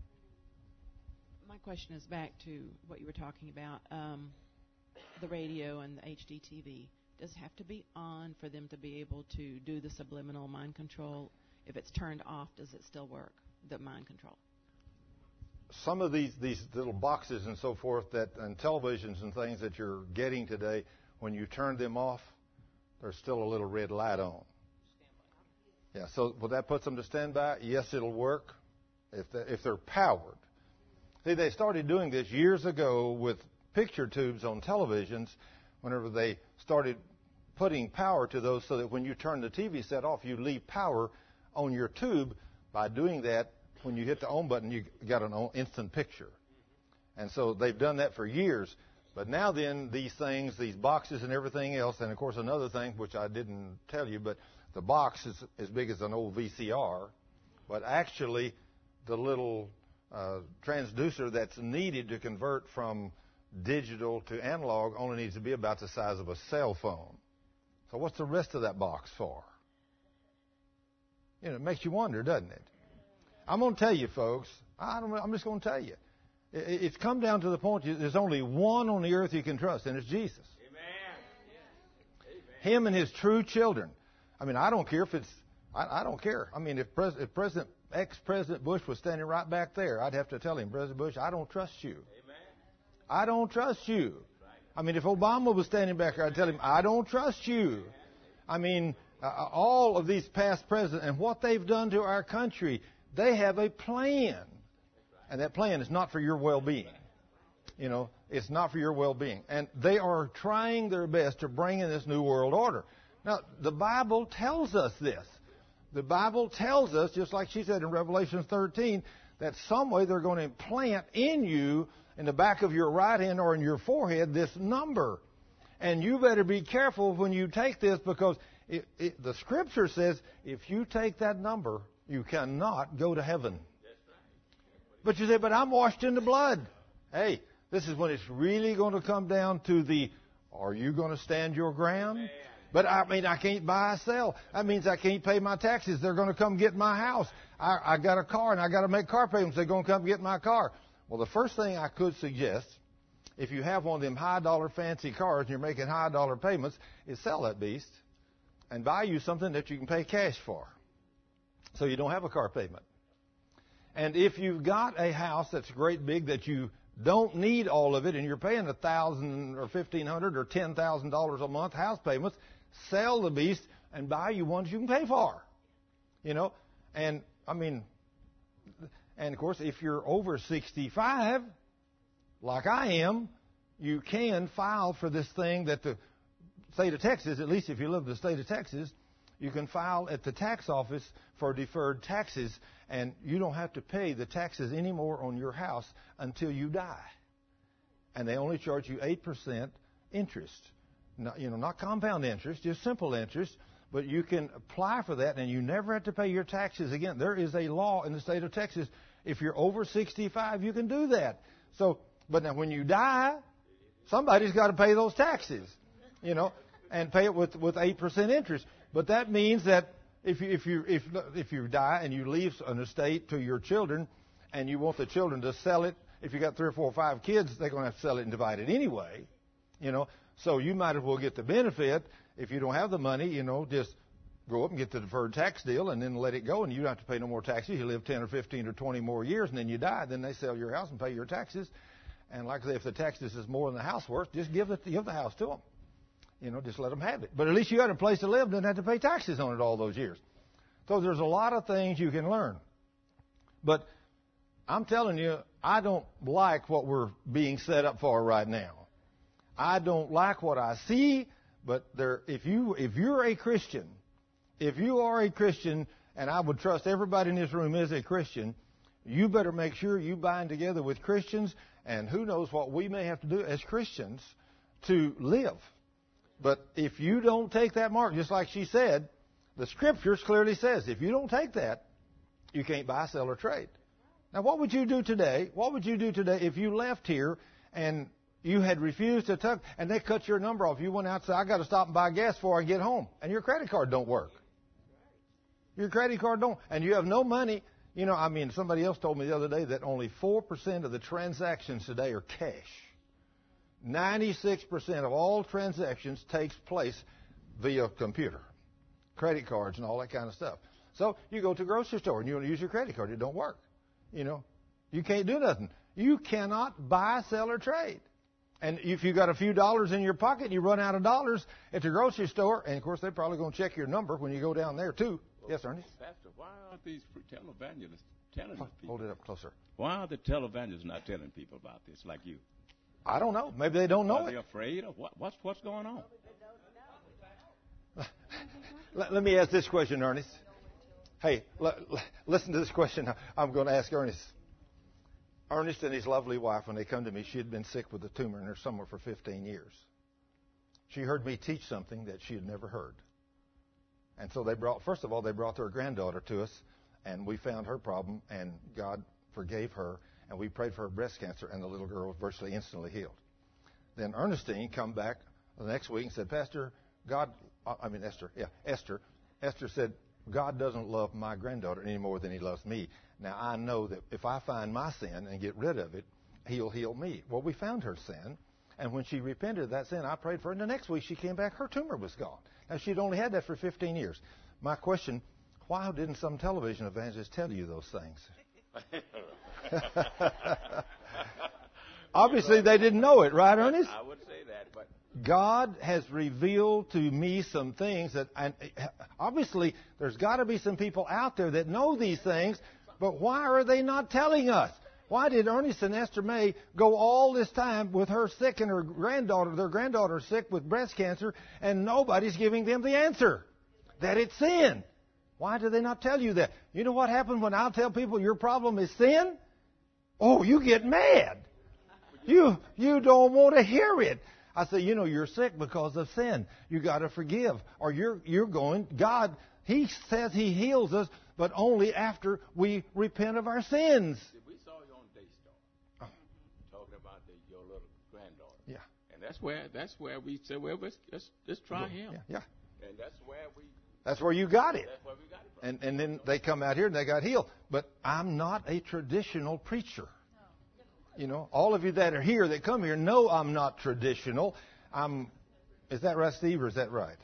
My question is back to what you were talking about, um, the radio and the H D T V. Does it have to be on for them to be able to do the subliminal mind control? If it's turned off, does it still work, the mind control? Some of these, these little boxes and so forth that and televisions and things that you're getting today, when you turn them off, there's still a little red light on. Yeah, so will that put them to standby? Yes, it'll work if they, if they're powered. See, they started doing this years ago with picture tubes on televisions whenever they started putting power to those so that when you turn the T V set off, you leave power on your tube. By doing that, when you hit the on button, you got an instant picture. And so they've done that for years. But now then, these things, these boxes and everything else, and of course another thing, which I didn't tell you, but the box is as big as an old V C R. But actually, the little uh, transducer that's needed to convert from digital to analog only needs to be about the size of a cell phone. So what's the rest of that box for? You know, it makes you wonder, doesn't it? I'm going to tell you, folks, I don't, I'm just going to tell you. It, it's come down to the point there's only one on the earth you can trust, and it's Jesus. Amen. Him and his true children. I mean, I don't care if it's, I, I don't care. I mean, if, Pres, if President, ex-President Bush was standing right back there, I'd have to tell him, President Bush, I don't trust you. I don't trust you. I mean, if Obama was standing back there, I'd tell him, I don't trust you. I mean, uh, all of these past presidents and what they've done to our country, they have a plan. And that plan is not for your well-being. You know, it's not for your well-being. And they are trying their best to bring in this new world order. Now, the Bible tells us this. The Bible tells us, just like she said in Revelation thirteen, that some way they're going to implant in you, in the back of your right hand or in your forehead, this number. And you better be careful when you take this, because it, it, the Scripture says if you take that number, you cannot go to heaven. But you say, but I'm washed in the blood. Hey, this is when it's really going to come down to the, are you going to stand your ground? But I mean, I can't buy or sell. That means I can't pay my taxes. They're going to come get my house. I, I got a car and I got to make car payments. They're going to come get my car. Well, the first thing I could suggest, if you have one of them high dollar fancy cars and you're making high dollar payments, is sell that beast and buy you something that you can pay cash for, so you don't have a car payment. And if you've got a house that's great big that you don't need all of it and you're paying a thousand or fifteen hundred or ten thousand dollars a month house payments, sell the beast and buy you ones you can pay for. You know, and I mean, and of course, if you're over sixty-five, like I am, you can file for this thing that the state of Texas, at least if you live in the state of Texas, you can file at the tax office for deferred taxes, and you don't have to pay the taxes anymore on your house until you die. And they only charge you eight percent interest. Not, you know, not compound interest, just simple interest. But you can apply for that, and you never have to pay your taxes again. There is a law in the state of Texas. If you're over sixty-five, you can do that. So, but now when you die, somebody's got to pay those taxes, you know, and pay it with with eight percent interest. But that means that if you if you if if you die and you leave an estate to your children, and you want the children to sell it, if you got three or four or five kids, they're going to have to sell it and divide it anyway, you know. So you might as well get the benefit. If you don't have the money, you know, just go up and get the deferred tax deal and then let it go, and you don't have to pay no more taxes. You live ten or fifteen or twenty more years, and then you die. Then they sell your house and pay your taxes. And like I say, if the taxes is more than the house worth, just give the, give the house to them. You know, just let them have it. But at least you got a place to live, didn't have to pay taxes on it all those years. So there's a lot of things you can learn. But I'm telling you, I don't like what we're being set up for right now. I don't like what I see, but there, if you if you're a Christian, if you are a Christian, and I would trust everybody in this room is a Christian, you better make sure you bind together with Christians, and who knows what we may have to do as Christians to live. But if you don't take that mark, just like she said, the Scriptures clearly says, if you don't take that, you can't buy, sell, or trade. Now, what would you do today? What would you do today if you left here and you had refused to tuck, and they cut your number off? You went out and said, I got to stop and buy gas before I get home. And your credit card don't work. Your credit card don't. And you have no money. You know, I mean, somebody else told me the other day that only four percent of the transactions today are cash. ninety-six percent of all transactions takes place via computer, credit cards and all that kind of stuff. So you go to a grocery store and you want to use your credit card. It don't work. You know, you can't do nothing. You cannot buy, sell, or trade. And if you got a few dollars in your pocket and you run out of dollars at the grocery store, and of course they're probably going to check your number when you go down there too. Well, yes, Ernest? Pastor, why aren't these televangelists telling these people? Hold it up closer. Why are the televangelists not telling people about this like you? I don't know. Maybe they don't know Are it. they afraid of what? What's what's going on? let, let me ask this question, Ernest. Hey, l- l- listen to this question I'm going to ask Ernest. Ernest and his lovely wife, when they come to me, she had been sick with a tumor in her stomach for fifteen years. She heard me teach something that she had never heard. And so they brought, first of all, they brought their granddaughter to us, and we found her problem, and God forgave her, and we prayed for her breast cancer, and the little girl was virtually instantly healed. Then Ernestine come back the next week and said, Pastor, God, I mean Esther, yeah, Esther, Esther said, God doesn't love my granddaughter any more than he loves me. Now, I know that if I find my sin and get rid of it, he'll heal me. Well, we found her sin, and when she repented of that sin, I prayed for her, and the next week she came back, her tumor was gone. Now, she'd only had that for fifteen years. My question, why didn't some television evangelists tell you those things? Obviously, they didn't know it, right, Ernest? I would say that, but God has revealed to me some things that, and obviously, there's got to be some people out there that know these things, but why are they not telling us? Why did Ernest and Esther May go all this time with her sick and her granddaughter, their granddaughter sick with breast cancer, and nobody's giving them the answer? That it's sin. Why do they not tell you that? You know what happens when I tell people your problem is sin? Oh, you get mad. You you don't want to hear it. I say, you know, you're sick because of sin. You got to forgive, or you're you're going. God, He says He heals us, but only after we repent of our sins. we saw you on Daystar Oh. talking about the, your little granddaughter. Yeah. And that's where that's where we said, well, let's let's, let's try him. Yeah, yeah. And that's where we. That's where you got it. That's where we got it from. And and then they come out here and they got healed. But I'm not a traditional preacher. You know, all of you that are here that come here know I'm not traditional. I'm. Is that right, Steve, or is that right?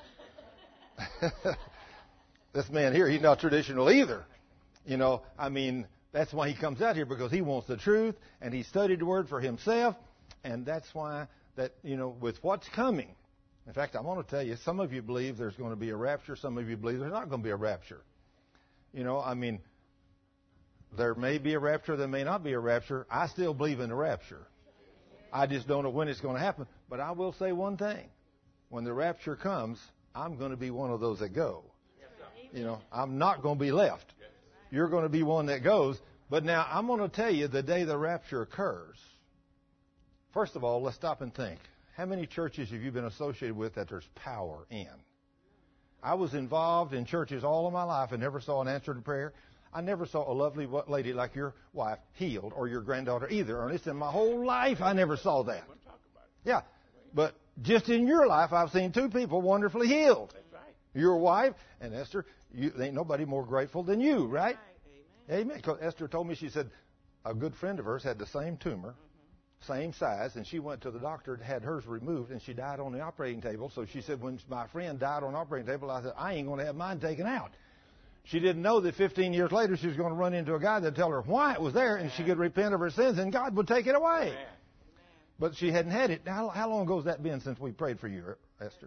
This man here, he's not traditional either. You know, I mean, that's why he comes out here, because he wants the truth, and he studied the Word for himself, and that's why that, you know, with what's coming. In fact, I want to tell you, some of you believe there's going to be a rapture. Some of you believe there's not going to be a rapture. You know, I mean, there may be a rapture, there may not be a rapture. I still believe in the rapture. I just don't know when it's going to happen. But I will say one thing. When the rapture comes, I'm going to be one of those that go. You know, I'm not going to be left. You're going to be one that goes. But now, I'm going to tell you the day the rapture occurs. First of all, let's stop and think. How many churches have you been associated with that there's power in? I was involved in churches all of my life and never saw an answer to prayer. I never saw a lovely lady like your wife healed, or your granddaughter either, Ernest. In my whole life, I never saw that. Yeah, but just in your life, I've seen two people wonderfully healed. Your wife and Esther. You, ain't nobody more grateful than you, right? Amen. Amen. Because Esther told me, she said, a good friend of hers had the same tumor, mm-hmm. same size, and she went to the doctor and had hers removed, and she died on the operating table. So she said, when my friend died on the operating table, I said, I ain't going to have mine taken out. She didn't know that fifteen years later she was going to run into a guy that'd tell her why it was there, and she could repent of her sins, and God would take it away. Amen. But she hadn't had it. Now, how long ago has that been since we prayed for you, Esther?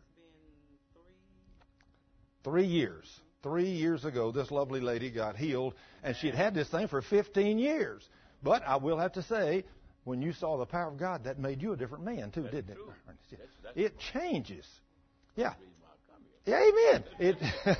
Three years. Three years ago, this lovely lady got healed, and she'd had this thing for fifteen years. But I will have to say, when you saw the power of God, that made you a different man, too, didn't it? That's, that's it changes. Yeah. Yeah, amen. It,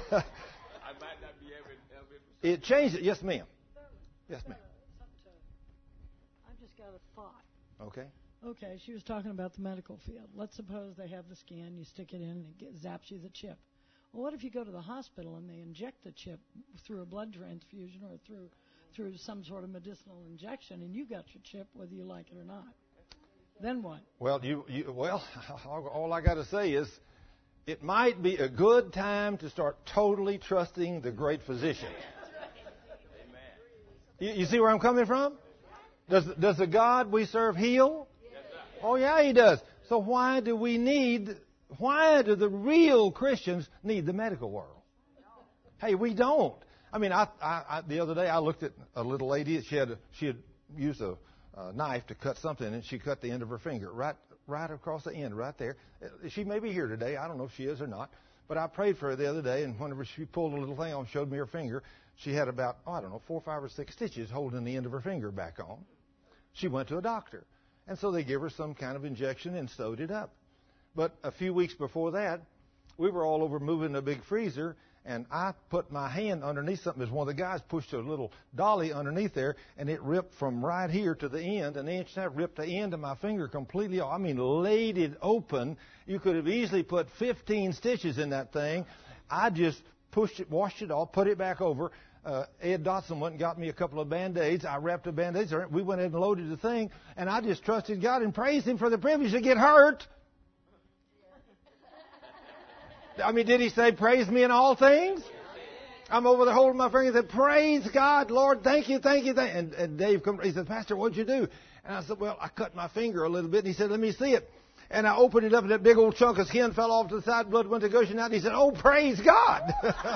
it changes. Yes, ma'am. Yes, ma'am. I've just got a thought. Okay. Okay, she was talking about the medical field. Let's suppose they have the scan, you stick it in, and it get, zaps you the chip. Well, what if you go to the hospital and they inject the chip through a blood transfusion or through through some sort of medicinal injection, and you got your chip whether you like it or not? Then what? Well, you, you well, all I got to say is, it might be a good time to start totally trusting the great physician. You, you see where I'm coming from? Does does the God we serve heal? Oh yeah, He does. So why do we need? Why do the real Christians need the medical world? Hey, we don't. I mean, I, I, I the other day I looked at a little lady. She had she had used a, a knife to cut something, and she cut the end of her finger right right across the end, right there. She may be here today. I don't know if she is or not. But I prayed for her the other day, and whenever she pulled a little thing on, showed me her finger, she had about, oh, I don't know, four, five, or six stitches holding the end of her finger back on. She went to a doctor, and so they gave her some kind of injection and sewed it up. But a few weeks before that, we were all over moving a big freezer, and I put my hand underneath something as one of the guys pushed a little dolly underneath there, and it ripped from right here to the end, an inch and a half, ripped the end of my finger completely off. I mean, laid it open. You could have easily put fifteen stitches in that thing. I just pushed it, washed it off, put it back over. Uh, Ed Dotson went and got me a couple of Band-Aids. I wrapped the Band-Aids. We went ahead and loaded the thing, and I just trusted God and praised Him for the privilege to get hurt. I mean, did He say, praise me in all things? I'm over there holding my finger and said, praise God, Lord, thank you, thank you, thank you. And, and Dave come, he said, Pastor, what'd you do? And I said, well, I cut my finger a little bit. And he said, let me see it. And I opened it up, and that big old chunk of skin fell off to the side, blood went to gushing out. And he said, oh, praise God.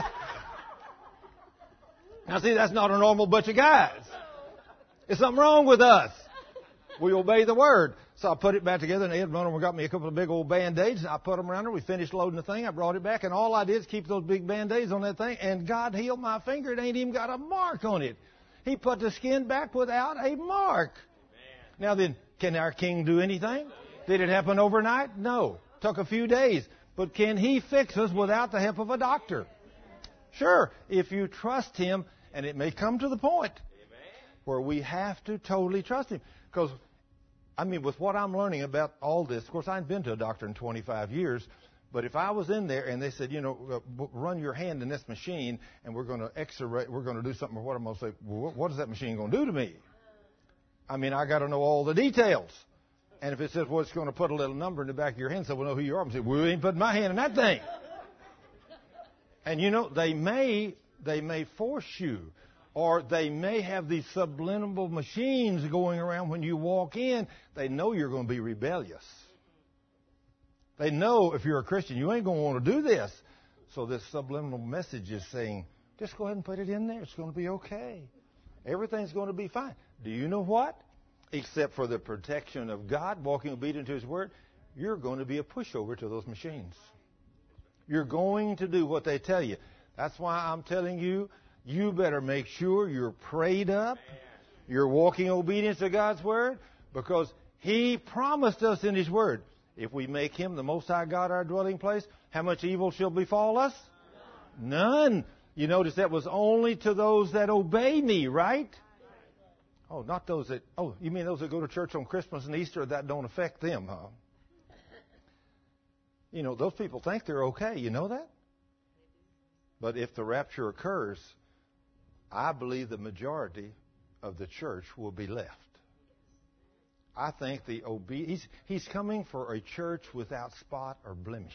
Now, see, that's not a normal bunch of guys. There's something wrong with us. We obey the Word. So I put it back together, and Ed Runner got me a couple of big old Band-Aids, and I put them around her. We finished loading the thing. I brought it back, and all I did is keep those big Band-Aids on that thing, and God healed my finger. It ain't even got a mark on it. He put the skin back without a mark. Amen. Now then, can our King do anything? Did it happen overnight? No. Took a few days. But can He fix us without the help of a doctor? Sure, if you trust Him, and it may come to the point where we have to totally trust Him. Because I mean, with what I'm learning about all this, of course, I haven't been to a doctor in twenty-five years, but if I was in there and they said, you know, uh, run your hand in this machine and we're going to X-ray, we're going to do something, or what I'm going to say, well, what is that machine going to do to me? I mean, I got to know all the details. And if it says, well, it's going to put a little number in the back of your hand so we'll know who you are, I'm saying, well, we ain't putting my hand in that thing. And you know, they may they may force you, or they may have these subliminal machines going around when you walk in. They know you're going to be rebellious. They know if you're a Christian, you ain't going to want to do this. So this subliminal message is saying, just go ahead and put it in there. It's going to be okay. Everything's going to be fine. Do you know what? Except for the protection of God, walking obedient to His Word, you're going to be a pushover to those machines. You're going to do what they tell you. That's why I'm telling you, you better make sure you're prayed up, you're walking obedience to God's Word, because He promised us in His Word, if we make Him the Most High God our dwelling place, how much evil shall befall us? None. You notice that was only to those that obey Me, right? Oh, not those that, oh, you mean those that go to church on Christmas and Easter, that don't affect them, huh? You know, those people think they're okay. You know that? But if the rapture occurs, I believe the majority of the church will be left. I think the obe- he's, he's coming for a church without spot or blemish.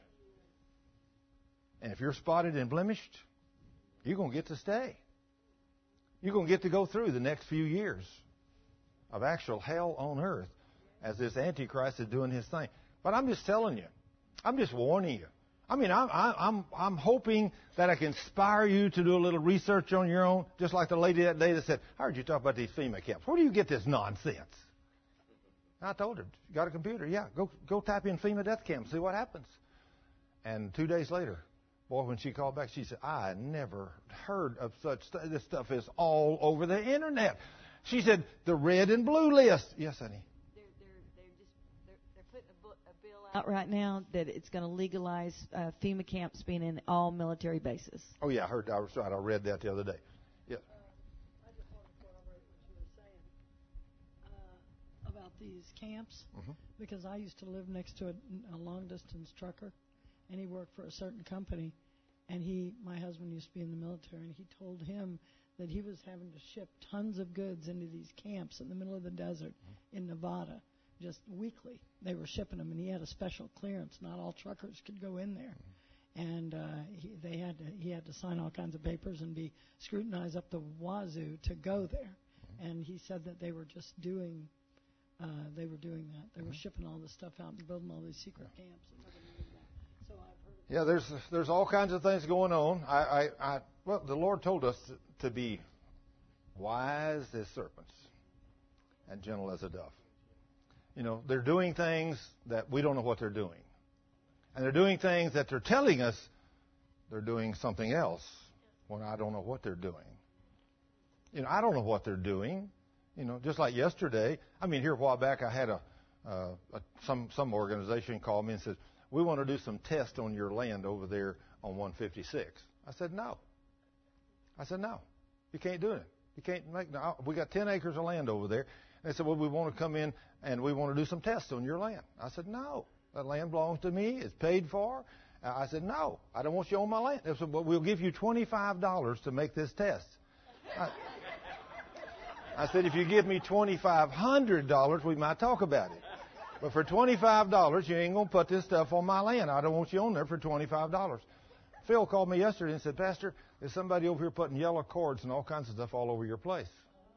And if you're spotted and blemished, you're going to get to stay. You're going to get to go through the next few years of actual hell on earth as this Antichrist is doing his thing. But I'm just telling you. I'm just warning you. I mean, I'm, I'm, I'm hoping that I can inspire you to do a little research on your own, just like the lady that day that said, I heard you talk about these FEMA camps. Where do you get this nonsense? I told her, you got a computer? Yeah, go go type in FEMA death camp, see what happens. And two days later, boy, when she called back, she said, I never heard of such stuff. This stuff is all over the Internet. She said, the red and blue list. Yes, honey. Out right now that it's going to legalize uh, FEMA camps being in all military bases. Oh yeah, I heard. I was right. I read that the other day. Yeah. Uh, I just want to corroborate what you were saying uh, about these camps, mm-hmm. because I used to live next to a, a long-distance trucker, and he worked for a certain company, and he, my husband, used to be in the military, and he told him that he was having to ship tons of goods into these camps in the middle of the desert mm-hmm. in Nevada. Just weekly, they were shipping them, and he had a special clearance. Not all truckers could go in there, and uh, he, they had to, he had to sign all kinds of papers and be scrutinized up the wazoo to go there. And he said that they were just doing, uh, they were doing that. They were shipping all this stuff out and building all these secret camps. And that. So I've heard. Yeah, there's there's all kinds of things going on. I, I, I well, the Lord told us to, to be wise as serpents and gentle as a dove. You know, they're doing things that we don't know what they're doing. And they're doing things that they're telling us they're doing something else when I don't know what they're doing. You know, I don't know what they're doing. You know, just like yesterday, I mean, here a while back I had a, uh, a some some organization called me and said, we want to do some tests on your land over there on one fifty-six. I said, no. I said, no. You can't do it. You can't make, no, we got ten acres of land over there. They said, well, we want to come in and we want to do some tests on your land. I said, no. That land belongs to me. It's paid for. I said, no. I don't want you on my land. They said, well, we'll give you twenty-five dollars to make this test. I, I said, if you give me twenty-five hundred dollars, we might talk about it. But for twenty-five dollars, you ain't going to put this stuff on my land. I don't want you on there for twenty-five dollars. Phil called me yesterday and said, Pastor, there's somebody over here putting yellow cords and all kinds of stuff all over your place.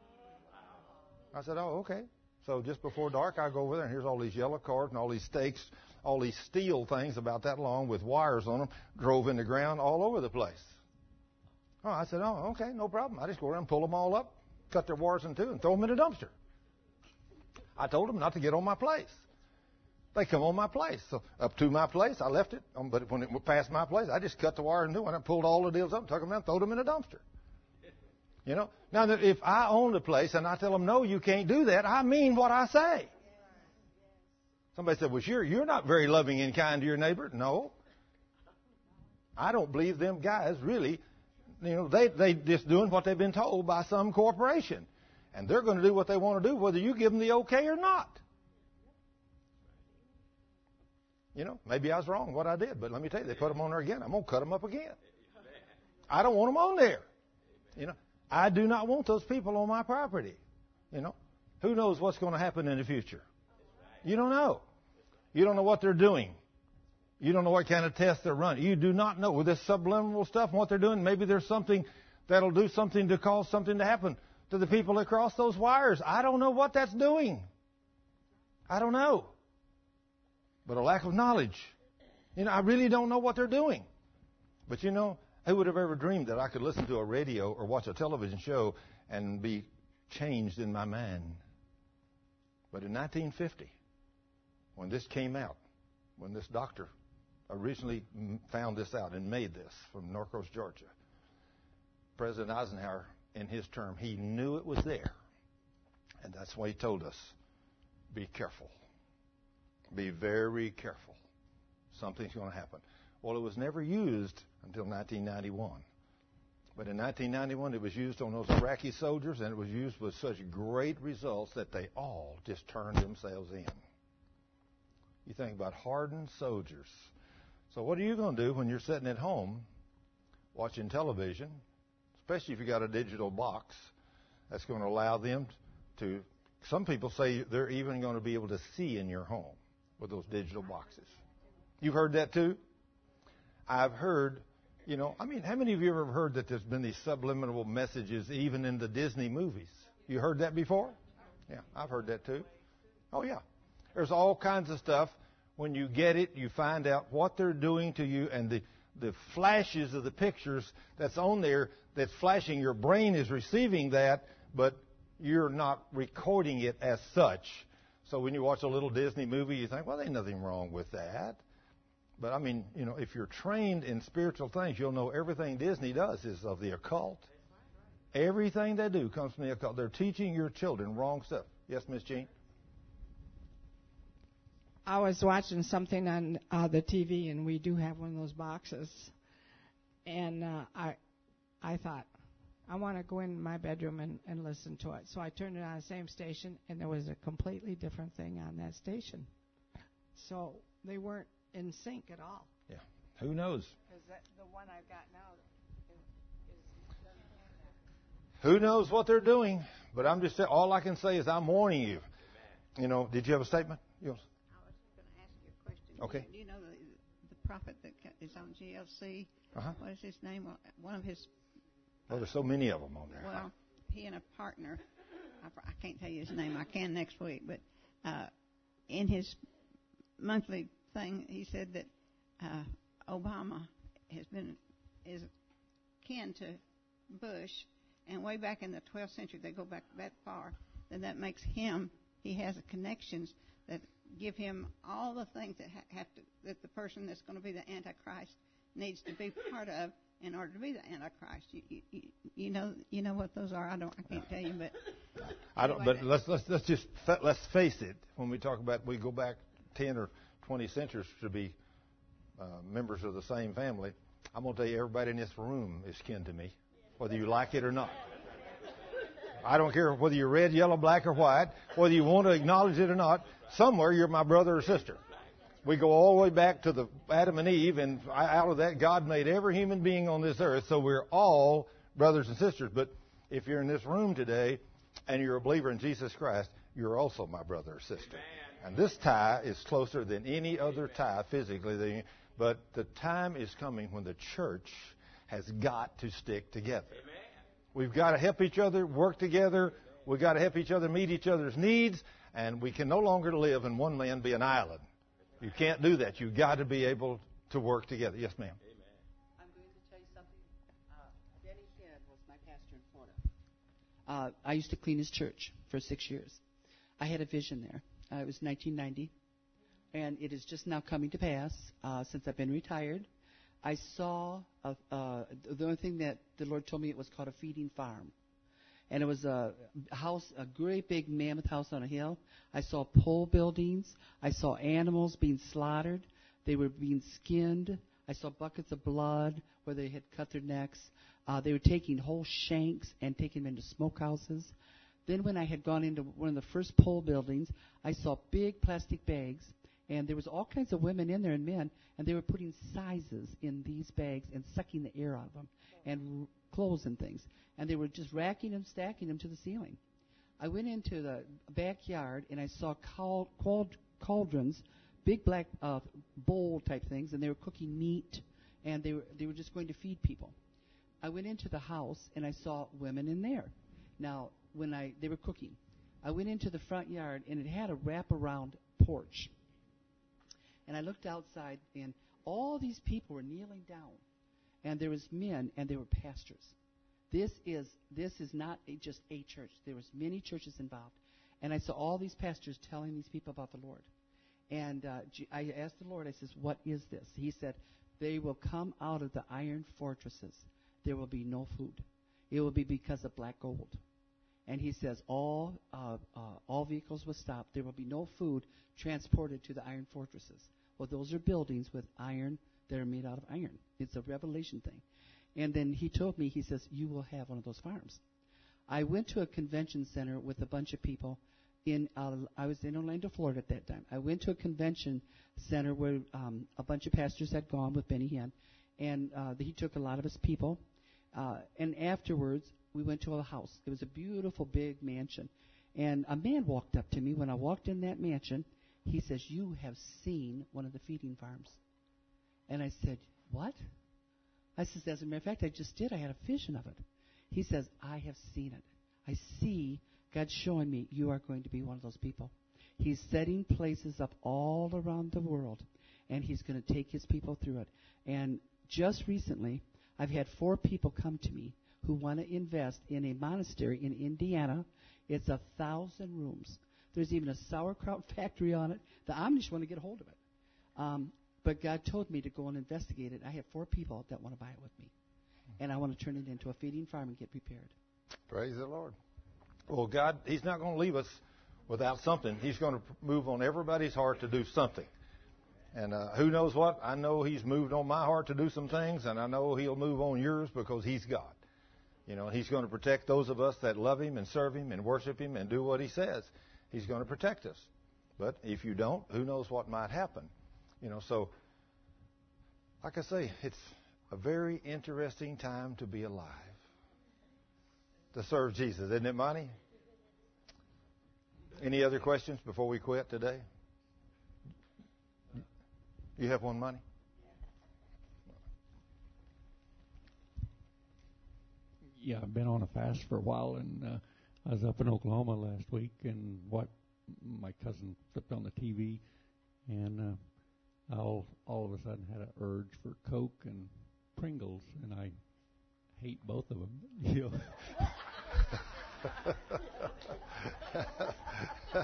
I said, oh, okay. So just before dark, I go over there, and here's all these yellow cords and all these stakes, all these steel things about that long with wires on them, drove in the ground all over the place. Oh, I said, oh, okay, no problem. I just go around and pull them all up, cut their wires in two, and throw them in a dumpster. I told them not to get on my place. They come on my place. So up to my place, I left it. Um, but when it went past my place, I just cut the wire in two, and I pulled all the deals up, took them down, threw them in a dumpster. You know, now that if I own the place and I tell them, no, you can't do that, I mean what I say. Somebody said, well, sure, you're not very loving and kind to your neighbor. No. I don't believe them guys really, you know, they, they just doing what they've been told by some corporation. And they're going to do what they want to do, whether you give them the okay or not. You know, maybe I was wrong what I did, but let me tell you, they put them on there again. I'm going to cut them up again. I don't want them on there. You know. I do not want those people on my property. You know, who knows what's going to happen in the future? You don't know. You don't know what they're doing. You don't know what kind of tests they're running. You do not know. With this subliminal stuff and what they're doing, maybe there's something that'll do something to cause something to happen to the people that cross those wires. I don't know what that's doing. I don't know. But a lack of knowledge. You know, I really don't know what they're doing. But you know, who would have ever dreamed that I could listen to a radio or watch a television show and be changed in my mind? But in nineteen fifty, when this came out, when this doctor originally found this out and made this from Norcross, Georgia, President Eisenhower, in his term, he knew it was there. And that's why he told us, be careful. Be very careful. Something's going to happen. Well, it was never used until nineteen ninety-one. But in nineteen ninety-one, it was used on those Iraqi soldiers, and it was used with such great results that they all just turned themselves in. You think about hardened soldiers. So what are you going to do when you're sitting at home watching television, especially if you got a digital box that's going to allow them to, some people say they're even going to be able to see in your home with those digital boxes. You've heard that too? I've heard, you know, I mean, how many of you have ever heard that there's been these subliminal messages even in the Disney movies? You heard that before? Yeah, I've heard that too. Oh, yeah. There's all kinds of stuff. When you get it, you find out what they're doing to you, and the, the flashes of the pictures that's on there that's flashing, your brain is receiving that, but you're not recording it as such. So when you watch a little Disney movie, you think, well, there's nothing wrong with that. But, I mean, you know, if you're trained in spiritual things, you'll know everything Disney does is of the occult. Everything they do comes from the occult. They're teaching your children wrong stuff. Yes, Miss Jean? I was watching something on uh, the T V, and we do have one of those boxes. And uh, I I thought, I want to go in my bedroom and, and listen to it. So I turned it on the same station, and there was a completely different thing on that station. So they weren't in sync at all. Yeah. Who knows? Because the one I've got now is, is doesn't have that. Who knows what they're doing? But I'm just all I can say is I'm warning you. You know, did you have a statement? Yes. Okay. Do you know the, the prophet that is on G L C? Uh-huh. What is his name? One of his. Well, there's so many of them on there. Well, he and a partner. I, I can't tell you his name. I can next week. But uh, in his monthly thing, he said that uh, Obama has been is kin to Bush, and way back in the twelfth century, they go back that far. Then that makes him. He has connections that give him all the things that ha- have to that the person that's going to be the Antichrist needs to be part of in order to be the Antichrist. You, you, you know, you know what those are. I don't. I can't tell you, but I don't. But let's let's let's just let's face it. When we talk about we go back ten or twenty centuries to be uh, members of the same family, I'm going to tell you everybody in this room is kin to me, whether you like it or not. I don't care whether you're red, yellow, black, or white, whether you want to acknowledge it or not. Somewhere you're my brother or sister. We go all the way back to the Adam and Eve, and out of that, God made every human being on this earth, so we're all brothers and sisters. But if you're in this room today and you're a believer in Jesus Christ, you're also my brother or sister. And this tie is closer than any other tie physically. But the time is coming when the church has got to stick together. We've got to help each other, work together. We've got to help each other meet each other's needs. And we can no longer live and one man be an island. You can't do that. You've got to be able to work together. Yes, ma'am. I'm going to tell you something. Uh, Benny Head was my pastor in Florida. Uh, I used to clean his church for six years. I had a vision there. Uh, it was nineteen ninety, and it is just now coming to pass uh, since I've been retired. I saw a, uh, the only thing that the Lord told me it was called a feeding farm. And it was a house, a great big mammoth house on a hill. I saw pole buildings. I saw animals being slaughtered. They were being skinned. I saw buckets of blood where they had cut their necks. Uh, they were taking whole shanks and taking them into smokehouses. Then when I had gone into one of the first pole buildings, I saw big plastic bags. And there was all kinds of women in there and men, and they were putting sizes in these bags and sucking the air out of them, and r- clothes and things. And they were just racking them, stacking them to the ceiling. I went into the backyard, and I saw cal- cauldrons big black uh, bowl type things, and they were cooking meat, and they were they were just going to feed people. I went into the house and I saw women in there. Now, when I they were cooking, I went into the front yard and it had a wraparound porch. And I looked outside, and all these people were kneeling down, and there was men, and they were pastors. This is this is not a, just a church. There was many churches involved, and I saw all these pastors telling these people about the Lord. And uh, G- I asked the Lord, I says, "What is this?" He said, "They will come out of the iron fortresses. There will be no food. It will be because of black gold." And he says, all uh, uh, all vehicles will stop. There will be no food transported to the iron fortresses. Well, those are buildings with iron that are made out of iron. It's a revelation thing. And then he told me, he says, you will have one of those farms. I went to a convention center with a bunch of people. In uh, I was in Orlando, Florida at that time. I went to a convention center where um, a bunch of pastors had gone with Benny Hinn. And uh, he took a lot of his people. Uh, and afterwards, we went to a house. It was a beautiful, big mansion. And a man walked up to me. When I walked in that mansion, he says, you have seen one of the feeding farms. And I said, what? I says, as a matter of fact, I just did. I had a vision of it. He says, I have seen it. I see God showing me you are going to be one of those people. He's setting places up all around the world, and he's going to take his people through it. And just recently, I've had four people come to me who want to invest in a monastery in Indiana. It's a thousand rooms. There's even a sauerkraut factory on it. The Amish want to get a hold of it. Um, but God told me to go and investigate it. I have four people that want to buy it with me. And I want to turn it into a feeding farm and get prepared. Praise the Lord. Well, God, he's not going to leave us without something. He's going to move on everybody's heart to do something. And uh, who knows what? I know he's moved on my heart to do some things, and I know he'll move on yours because he's God. You know, he's going to protect those of us that love him and serve him and worship him and do what he says. He's going to protect us. But if you don't, who knows what might happen? You know, so, like I say, it's a very interesting time to be alive, to serve Jesus. Isn't it, Monty? Any other questions before we quit today? You have one, Monty? Yeah, I've been on a fast for a while, and uh, I was up in Oklahoma last week, and what my cousin flipped on the T V, and uh, I all, all of a sudden had an urge for Coke and Pringles, and I hate both of them. You know.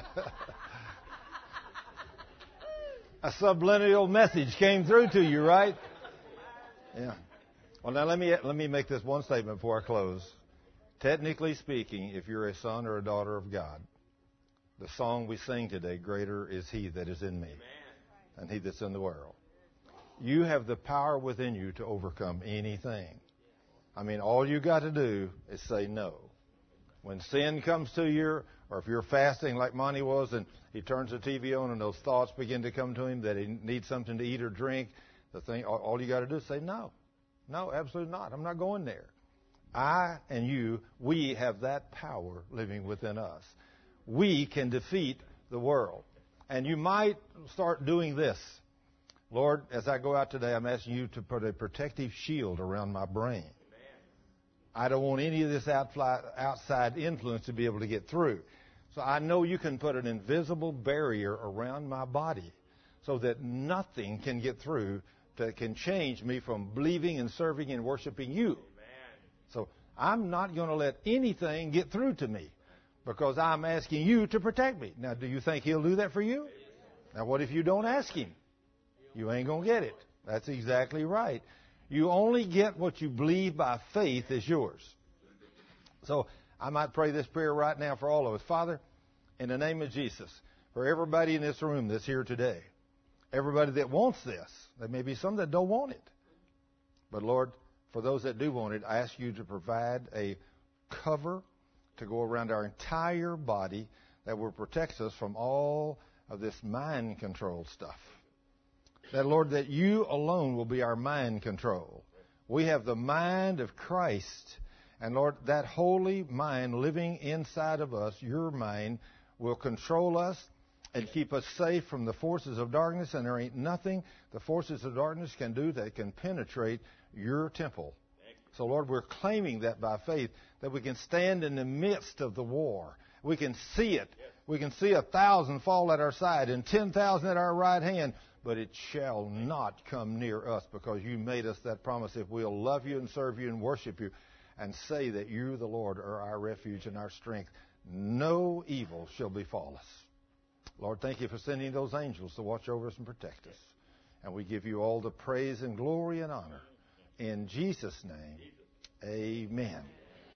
A subliminal message came through to you, right? Yeah. Well, now let me let me make this one statement before I close. Technically speaking, if you're a son or a daughter of God, the song we sing today, "Greater is He that is in me than he that's in the world." You have the power within you to overcome anything. I mean, all you got to do is say no. When sin comes to you, or if you're fasting like Monty was, and he turns the T V on and those thoughts begin to come to him that he needs something to eat or drink, the thing, all, all you got to do is say no. No, absolutely not. I'm not going there. I and you, we have that power living within us. We can defeat the world. And you might start doing this. Lord, as I go out today, I'm asking you to put a protective shield around my brain. I don't want any of this outside influence to be able to get through. So I know you can put an invisible barrier around my body so that nothing can get through that can change me from believing and serving and worshiping you. Amen. So I'm not going to let anything get through to me because I'm asking you to protect me. Now, do you think he'll do that for you? Now, what if you don't ask him? You ain't going to get it. That's exactly right. You only get what you believe by faith is yours. So I might pray this prayer right now for all of us. Father, in the name of Jesus, for everybody in this room that's here today, everybody that wants this, there may be some that don't want it. But Lord, for those that do want it, I ask you to provide a cover to go around our entire body that will protect us from all of this mind control stuff. That, Lord, that you alone will be our mind control. We have the mind of Christ. And, Lord, that holy mind living inside of us, your mind, will control us and keep us safe from the forces of darkness. And there ain't nothing the forces of darkness can do that can penetrate your temple. So, Lord, we're claiming that by faith, that we can stand in the midst of the war. We can see it. We can see a thousand fall at our side and ten thousand at our right hand, but it shall not come near us, because you made us that promise. If we'll love you and serve you and worship you and say that you, the Lord, are our refuge and our strength, no evil shall befall us. Lord, thank you for sending those angels to watch over us and protect us. And we give you all the praise and glory and honor. In Jesus' name, amen.